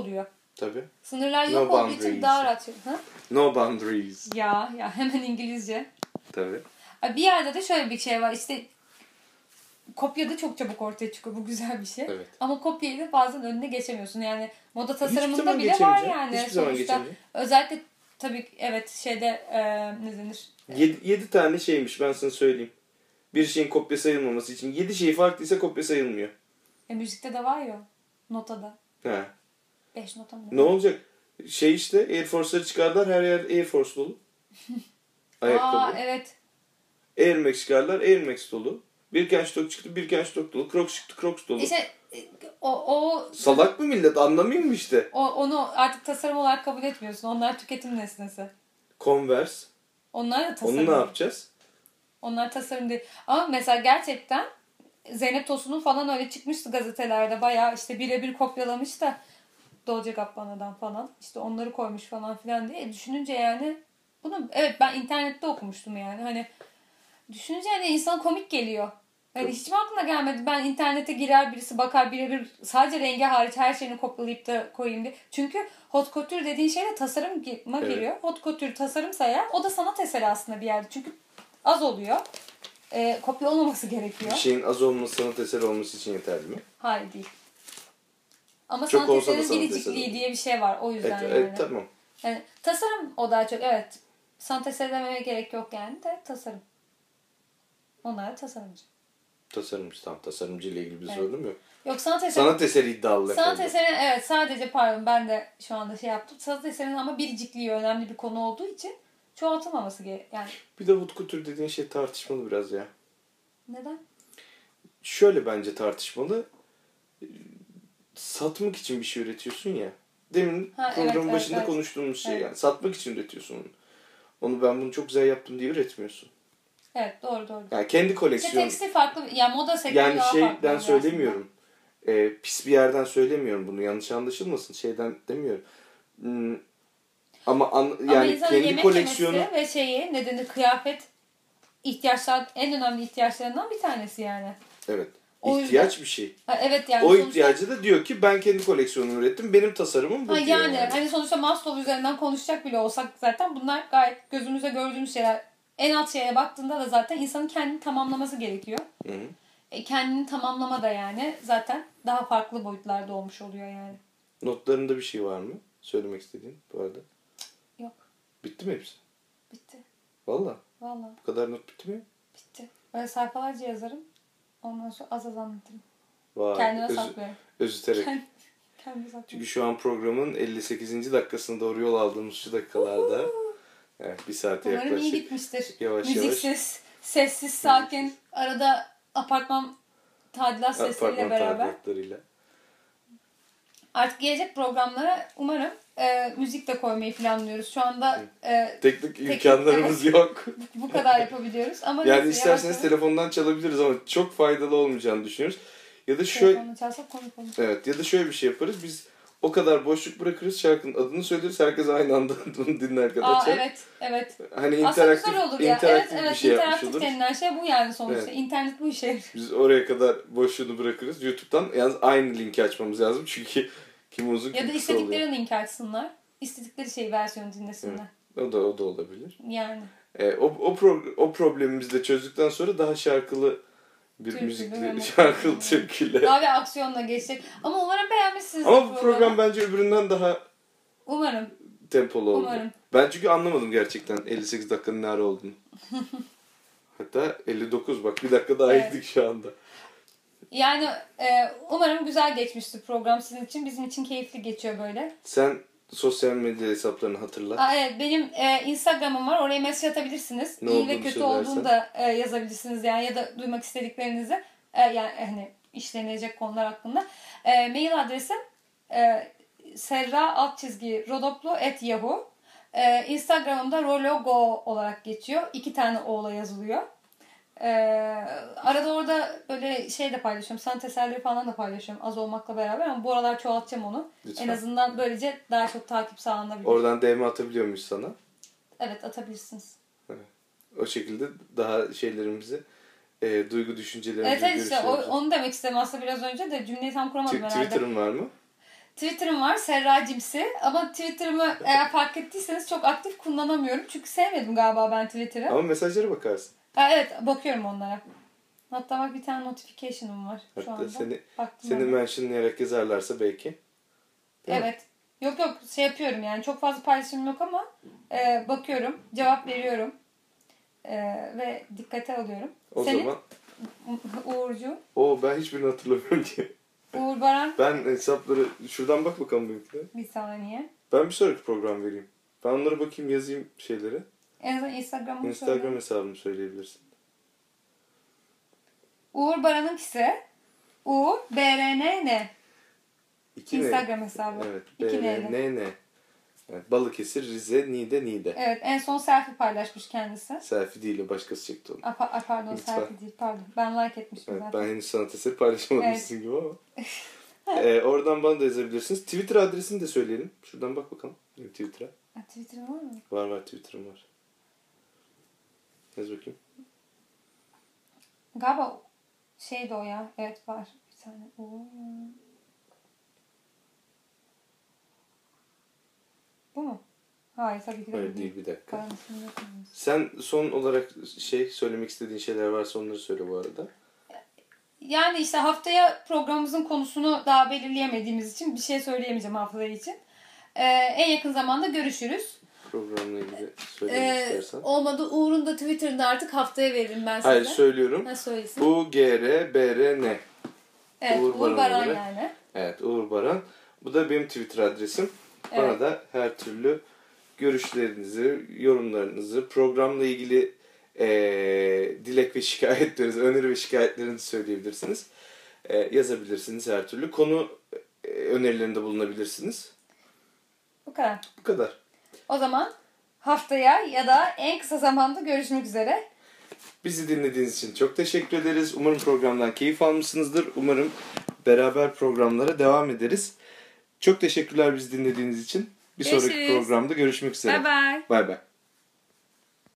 Tabii. Sınırlar No yok olduğu için boundaries. daha rahat. Ha? No boundaries. Ya ya hemen İngilizce. Tabii. Bir yerde de şöyle bir şey var. İşte kopya da çok çabuk ortaya çıkıyor. Bu güzel bir şey. Evet. Ama kopyayı da bazen önüne geçemiyorsun. Yani moda tasarımında zaman bile var geçemeyeceğim. yani. Hiçbir zaman Sonuçta geçemeyeceğim. özellikle tabii evet şeyde e, ne denir? Yedi, yedi tane şeymiş ben sana söyleyeyim. Bir şeyin kopya sayılmaması için. Yedi şey farklıysa kopya sayılmıyor. E, müzikte de var ya notada. He. Beş nota mı? Ne olacak? Şey işte Air Force'ları çıkardılar. Her yer Air Force dolu. Ayakkabı. Aa evet. Air Max çıkardılar. Air Max dolu. Birkenstock çıktı. Birkenstock dolu. Crocs çıktı. Crocs dolu. İşte e, o, o Salak mı millet? Anlamıyor mu işte? O, onu artık tasarım olarak kabul etmiyorsun. Onlar tüketim nesnesi. Converse. Onlar da tasarım. Onu ne yapacağız? Onlar tasarım değil. Ama mesela gerçekten Zeynep Tosun'un falan öyle çıkmıştı gazetelerde. Bayağı işte birebir kopyalamış da Dolce Gabbana'dan falan. İşte onları koymuş falan filan diye. E, düşününce yani bunu evet ben internette okumuştum yani. Hani düşününce yani insan komik geliyor. Yani hiç mi aklına gelmedi? Ben internete girer birisi bakar birebir sadece rengi hariç her şeyini kopyalayıp da koyayım diye. Çünkü hot couture dediğin şey de tasarıma Evet. giriyor. Hot couture tasarımsa eğer o da sanat eseri aslında bir yerde. Çünkü az oluyor. E, kopya olmaması gerekiyor. Bir şeyin az olması sanat eseri olması için yeterli mi? Hayır değil. Ama Çok sanat olsa da eserinin sanat biricikliği eseri. diye bir şey var. O yüzden Evet, yani. evet tamam. Yani tasarım o daha çok evet. Sanat eseri dememe gerek yok yani de tasarım. Onlar da tasarımcı. Tasarımcı tam tasarımcı ile ilgili bir Evet. sorunum yok. Yok sanat eseri. Sanat eseri iddialı Sanat efendim. eseri evet sadece pardon ben de şu anda şey yaptım. Sanat eserinin ama biricikliği önemli bir konu olduğu için çoğaltılmaması gerek. Yani Bir de haute couture dediğin şey tartışmalı biraz ya. neden? Şöyle bence tartışmalı. Satmak için bir şey üretiyorsun ya. Demin Ha, programın evet, evet, başında evet. konuştuğumuz şey Evet. yani. Satmak için üretiyorsun onu. Onu ben bunu çok güzel yaptım diye üretmiyorsun. Evet doğru doğru. Yani kendi İşte koleksiyon. tekstil farklı yani moda sektörü Yani daha farklı. şeyden oluyor söylemiyorum. Ee, pis bir yerden söylemiyorum bunu. Yanlış anlaşılmasın. Şeyden demiyorum. Hmm, ama an, Ama yani insanın kendi yemek koleksiyonu yemesi ve şeyi nedeni kıyafet ihtiyaçlar en önemli ihtiyaçlarından bir tanesi yani. evet. O ihtiyaç yüzden- bir şey. Ha, evet yani O sonuçta, ihtiyacı da diyor ki ben kendi koleksiyonumu ürettim. Benim tasarımım bu ha, diyor. yani, Yani. hani sonuçta Maslow üzerinden konuşacak bile olsak zaten bunlar gayet gözümüze gördüğümüz şeyler. En alt şeye baktığında da zaten insanın kendini tamamlaması gerekiyor. Hı hı. E, kendini tamamlama da yani zaten daha farklı boyutlarda olmuş oluyor yani. Notlarında bir şey var mı? Söylemek istediğin bu arada. Yok. Bitti mi hepsi? Bitti. Valla. Vallahi Bu kadar not bitti mi? bitti. Böyle sayfalarca yazarım. Ondan sonra az az anlatırım. Vay. Kendime Özü- saklıyorum. Özüterek. Kend- Kendime saklıyorum. Çünkü şu an programın elli sekizinci dakikasına doğru yol aldığımız şu dakikalarda. Evet, bir saate Umarım iyi yaklaşık. gitmiştir. Yavaş Müziksiz, yavaş. sessiz, sakin. Arada apartman tadilat sesleriyle Apartman beraber. tadilatlarıyla. Artık gelecek programlara umarım e, müzik de koymayı planlıyoruz. Şu anda e, Teknik imkanlarımız yok. bu kadar yapabiliyoruz. Ama Yani neyse, isterseniz yavaş yavaş telefondan çalabiliriz ama çok faydalı olmayacağını düşünüyoruz. Ya da şöyle telefonla çalsak komik olur. evet ya da şöyle bir şey yaparız. Biz o kadar boşluk bırakırız, şarkının adını söyleriz. Herkes aynı anda bunu dinlerken Aa açar. evet, evet. Hani Aslında interaktif, güzel olur ya. Evet, interaktif evet. bir şey yapmış interaktif oluruz. denilen şey bu yani sonuçta. Evet. İnternet bu işe. Biz oraya kadar boşluğunu bırakırız. YouTube'dan yalnız aynı linki açmamız lazım. Çünkü kim uzun Ya kim da kısa oluyor. istedikleri link açsınlar. İstedikleri şey versiyonu dinlesinler. O da o da olabilir. Yani. E, o o pro- o problemimizi de çözdükten sonra daha şarkılı bir Türkülü ve müzikli mutlu. şarkılı türküyle. Daha bir aksiyonla geçecek. Ama umarım beğenmişsiniz. Ama bu program bence öbüründen daha Umarım. tempolu oldu. Umarım. Ben çünkü anlamadım gerçekten elli sekiz dakikanın ne ara olduğunu. Hatta elli dokuz bak bir dakika daha Evet. yedik şu anda. Yani e, umarım güzel geçmiştir program sizin için. Bizim için keyifli geçiyor böyle. Sen sosyal medya hesaplarını hatırla. Aa, evet benim e, Instagram'ım var. Oraya mesaj atabilirsiniz. Ne İyi olduğunu ve kötü söylersen. olduğunu da e, yazabilirsiniz yani ya da duymak istediklerinizi e, yani hani işlenecek konular hakkında. E, mail adresim e, serra alt çizgi rodoplu at yahoo. E, Instagram'ımda rologo olarak geçiyor. İki tane o'la yazılıyor. Ee, arada orada böyle şey de paylaşıyorum. Sanat eserleri falan da paylaşıyorum az olmakla beraber ama bu aralar çoğaltacağım onu. Lütfen. En azından böylece daha çok takip sağlanabilir. Oradan D M atabiliyor muyuz sana? Evet atabilirsiniz. O şekilde daha şeylerimizi, e, duygu düşüncelerimizi, Evet evet işte o, görüşlerimizi. onu demek istedim aslında biraz önce de cümleyi tam kuramadım Tw- herhalde. Twitter'ın var mı? Twitter'ım var Serra Cimsi ama Twitter'ımı eğer fark ettiyseniz çok aktif kullanamıyorum. Çünkü sevmedim galiba ben Twitter'ı. Ama mesajlara bakarsın. Ha, evet bakıyorum onlara. Hatta bak bir tane notification'ım var şu Hatta anda. seni, Baktım seni hemen. mentionlayarak yazarlarsa belki. Değil mi? Evet. Yok yok şey yapıyorum yani çok fazla paylaşımım yok ama e, bakıyorum, cevap veriyorum e, ve dikkate alıyorum. O Senin zaman Uğurcu, o ben hiçbirini hatırlamıyorum ki. Uğur Baran Ben hesapları şuradan bak bakalım benimkine. bir saniye. Ben bir sonraki program vereyim. Ben onlara bakayım yazayım şeyleri. En azından Instagram'ımı Instagram söyle. hesabımı söyleyebilirsin. Uğur Baran'ınkisi Uğur B R N N İki Instagram ne? hesabı. Evet. İki B R neyle? N N. Evet, Balıkesir, Rize, Niğde, Niğde. Evet en son selfie paylaşmış kendisi. Selfie değil o, başkası çekti onu. A, pa- a, pardon Lütfen. selfie değil pardon. Ben like etmiştim Evet, zaten. ben henüz sanat eseri paylaşamamışsın gibi ama. ee, oradan bana da yazabilirsiniz. Twitter adresini de söyleyelim. Şuradan bak bakalım. Benim Twitter'a. Ha, Twitter'ım var mı? Var var, Twitter'ım var. Yaz bakayım. Galiba şeydi o ya. Evet var. Bir tane. Oo. Bu mu? Hayır tabii ki de Hayır bu değil, bir dakika. Paranın ismini yok mu? Sen son olarak şey söylemek istediğin şeyler varsa onları söyle bu arada. Yani işte haftaya programımızın konusunu daha belirleyemediğimiz için bir şey söyleyemeyeceğim haftaya için. Ee, en yakın zamanda görüşürüz. Programla ilgili söylemek Ee, istersen. olmadı Uğur'un da Twitter'ında artık haftaya veririm ben size. Hayır söylüyorum. Ha söylesin. U G R B R N. Evet Uğur Uğur, Baran Baran olarak. yani. Evet, Uğur Baran. Bu da benim Twitter adresim. Bana Evet. da her türlü görüşlerinizi, yorumlarınızı, programla ilgili eee, dilek ve şikayetlerinizi, öneri ve şikayetlerinizi söyleyebilirsiniz. Eee, yazabilirsiniz her türlü. Konu e, önerilerinde bulunabilirsiniz. Bu kadar. Bu kadar. O zaman haftaya ya da en kısa zamanda görüşmek üzere. Bizi dinlediğiniz için çok teşekkür ederiz. Umarım programdan keyif almışsınızdır. Umarım beraber programlara devam ederiz. Çok teşekkürler bizi dinlediğiniz için. Bir sonraki Görüşürüz. programda görüşmek üzere. Bye bye. Bay bay.